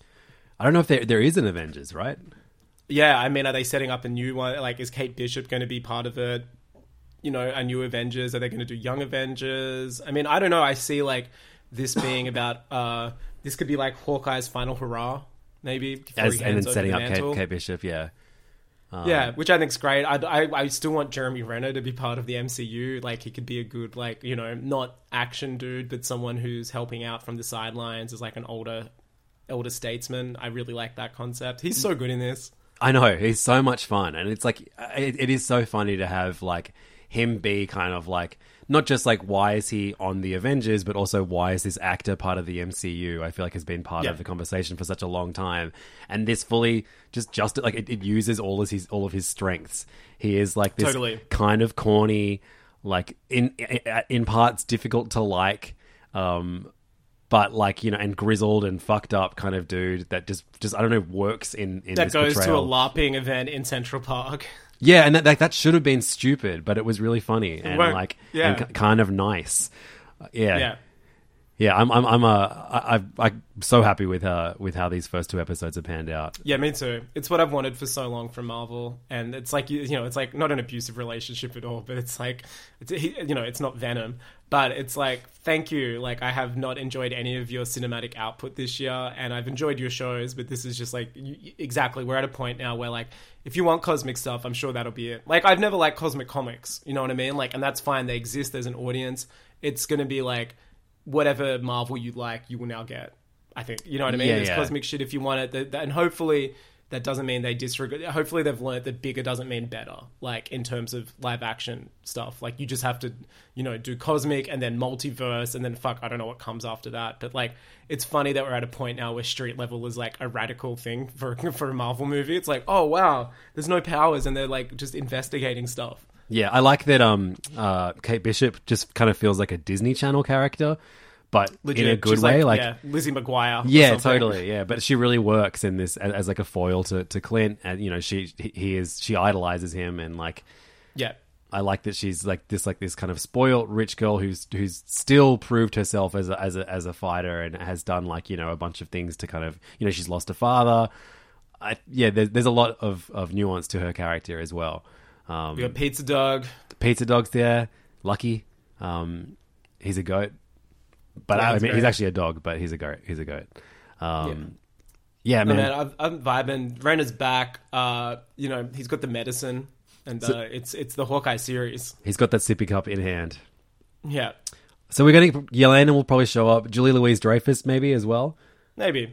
H: I don't know if there there is an Avengers, right?
G: Yeah, I mean, are they setting up a new one? Like, is Kate Bishop going to be part of it? You know, a new Avengers? Are they going to do Young Avengers? I mean, I don't know. I see, like, this being about... Uh, this could be, like, Hawkeye's final hurrah, maybe. before
H: As,
G: he
H: and
G: hands
H: then
G: over
H: setting
G: the
H: up Kate,
G: mantle.
H: Kate Bishop, yeah. Um,
G: Yeah, which I think's great. I, I, I still want Jeremy Renner to be part of the M C U. Like, he could be a good, like, you know, not action dude, but someone who's helping out from the sidelines as, like, an older, elder statesman. I really like that concept. He's so good in this.
H: I know, he's so much fun, and it's like it, it is so funny to have like him be kind of like not just like why is he on the Avengers, but also why is this actor part of the M C U? I feel like has been part
G: Yeah.
H: of the conversation for such a long time, and this fully just just like it, it uses all of his all of his strengths. He is like this
G: Totally.
H: kind of corny, like in in parts difficult to like. Um, But like, you know, and grizzled and fucked up kind of dude that just, just I don't know, works in, in
G: That
H: this
G: goes
H: portrayal.
G: to a LARPing event in Central Park.
H: Yeah, and that like, that should have been stupid, but it was really funny and
G: worked.
H: like
G: Yeah.
H: and k- kind of nice. Uh, Yeah,
G: Yeah.
H: yeah. I'm I'm I'm uh, I, I I'm so happy with uh with how these first two episodes have panned out.
G: Yeah, me too. It's what I've wanted for so long from Marvel, and it's like you, you know, it's like not an abusive relationship at all, but it's like, it's, you know, it's not Venom, but it's like, thank you. Like, I have not enjoyed any of your cinematic output this year, and I've enjoyed your shows, but this is just like you, exactly. We're at a point now where like, if you want cosmic stuff, I'm sure that'll be it. Like, I've never liked cosmic comics, you know what I mean? Like, and that's fine. They exist. There's an audience. It's gonna be like whatever Marvel you like, you will now get. I think, you know what I mean?
H: Yeah,
G: There's
H: yeah.
G: cosmic shit if you want it, that, that- and hopefully that doesn't mean they disregard. Hopefully they've learned that bigger doesn't mean better. Like in terms of live action stuff, like you just have to, you know, do cosmic and then multiverse and then fuck, I don't know what comes after that. But like, it's funny that we're at a point now where street level is like a radical thing for for a Marvel movie. It's like, oh wow, there's no powers and they're like just investigating stuff.
H: Yeah, I like that. Um, uh, Kate Bishop just kind of feels like a Disney Channel character, but
G: Legit.
H: in a good
G: She's
H: way. Like,
G: yeah, Lizzie McGuire. or
H: yeah,
G: something.
H: totally. Yeah, but she really works in this as, as like a foil to, to Clint, and you know, she he he is she idolizes him, and like,
G: Yeah.
H: I like that she's like this like this kind of spoiled rich girl who's who's still proved herself as a, as a as a fighter and has done like, you know, a bunch of things to kind of, you know, she's lost a father. I, yeah, there's there's a lot of, of nuance to her character as well. Um,
G: We got Pizza Dog.
H: Pizza Dog's there. Lucky, um, he's a goat, but
G: Yeah,
H: I
G: he's
H: mean
G: great.
H: he's actually a dog, but he's a goat. He's a goat. Um, yeah.
G: No,
H: man.
G: man, I'm, I'm vibing. Renner's back. Uh, you know, he's got the medicine, and
H: So-
G: uh, it's it's the Hawkeye series.
H: He's got that sippy cup in hand.
G: Yeah,
H: So we're gonna Yelena will probably show up. Julie Louise Dreyfus maybe as well.
G: maybe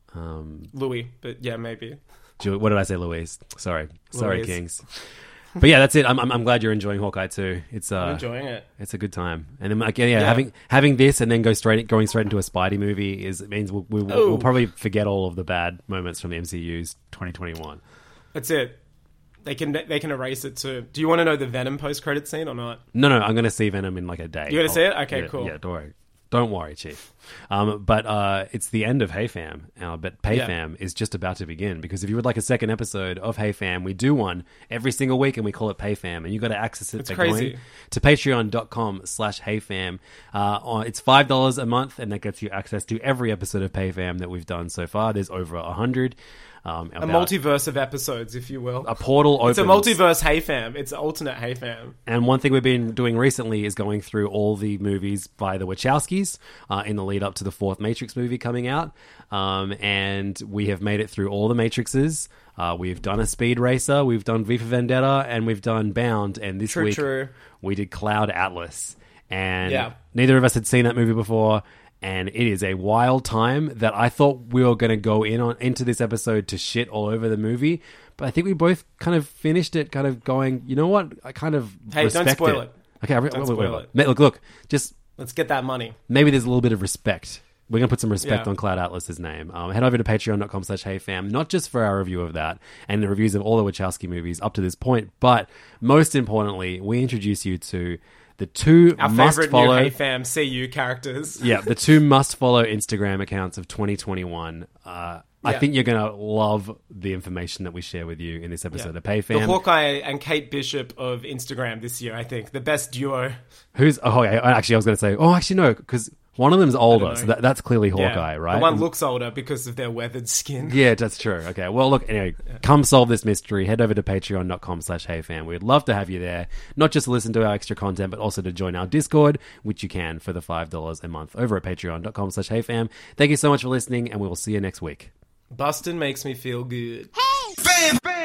H: Um,
G: Louis, but yeah, maybe.
H: Julie, what did I say, Louise? Sorry, sorry,
G: Louise.
H: Kings. But yeah, that's it. I'm, I'm I'm glad you're enjoying Hawkeye too. It's uh,
G: I'm enjoying it.
H: It's a good time, and then like, yeah, yeah,
G: Yeah.
H: having having this and then go straight going straight into a Spidey movie is it means we'll, we'll, we'll
G: Oh.
H: probably forget all of the bad moments from the M C U's twenty twenty-one.
G: That's it. They can they can erase it too. Do you want to know the Venom post credit scene or not?
H: No, no, I'm going to see Venom in like a day.
G: You gonna
H: I'll-
G: see it? Okay,
H: yeah,
G: cool.
H: Yeah, don't worry. Don't worry, Chief. Um, but uh, it's the end of Hey Fam. Uh, but Pay
G: Yeah.
H: Fam is just about to begin, because if you would like a second episode of Hey Fam, we do one every single week and we call it Pay Fam. And you got to access it
G: It's
H: by
G: crazy.
H: going to patreon.com slash Hey Fam. Uh, on- it's five dollars a month, and that gets you access to every episode of Pay Fam that we've done so far. There's over one hundred. Um,
G: A
H: about-
G: multiverse of episodes, if you will.
H: A portal opens.
G: It's a multiverse Hey Fam. It's alternate Hey Fam.
H: And one thing we've been doing recently is going through all the movies by the Wachowskis uh, in the lead up to the fourth Matrix movie coming out. Um, and we have made it through all the Matrixes. Uh, we've done a Speed Racer, we've done V for Vendetta, and we've done Bound. And this
G: True,
H: week
G: true.
H: we did Cloud Atlas. And
G: Yeah.
H: neither of us had seen that movie before. And it is a wild time that I thought we were going to go in on into this episode to shit all over the movie. But I think we both kind of finished it kind of going, you know what? I kind of
G: Hey, don't
H: respect
G: spoil it.
H: Okay, I re-
G: Don't
H: wait, wait,
G: spoil
H: wait.
G: it.
H: Ma- Look, look, just
G: Let's get that money.
H: maybe there's a little bit of respect. We're going to put some respect
G: Yeah.
H: on Cloud Atlas's name. Um, head over to patreon.com slash HeyFam, not just for our review of that and the reviews of all the Wachowski movies up to this point, but most importantly, we introduce you to the two
G: Our
H: must
G: favorite
H: follow.
G: new Hey Fam C U characters.
H: Yeah, the two must-follow Instagram accounts of twenty twenty-one. Uh, I
G: Yeah.
H: think you're going to love the information that we share with you in this episode
G: Yeah.
H: of Pay
G: The
H: Fam.
G: Hawkeye and Kate Bishop of Instagram this year, I think. The best duo.
H: Who's... Oh, okay, actually, I was going to say... Oh, actually, no, because one of them's older,
G: know.
H: so that, that's clearly
G: Yeah.
H: Hawkeye, right?
G: The one
H: And-
G: looks older because of their weathered skin.
H: Yeah, that's true. Okay, well, look, anyway, come solve this mystery. Head over to patreon.com slash HeyFam. We'd love to have you there, not just to listen to our extra content, but also to join our Discord, which you can for the five dollars a month over at patreon.com slash HeyFam. Thank you so much for listening, and we will see you next week.
G: Bustin' makes me feel good.
E: Hey! Fam!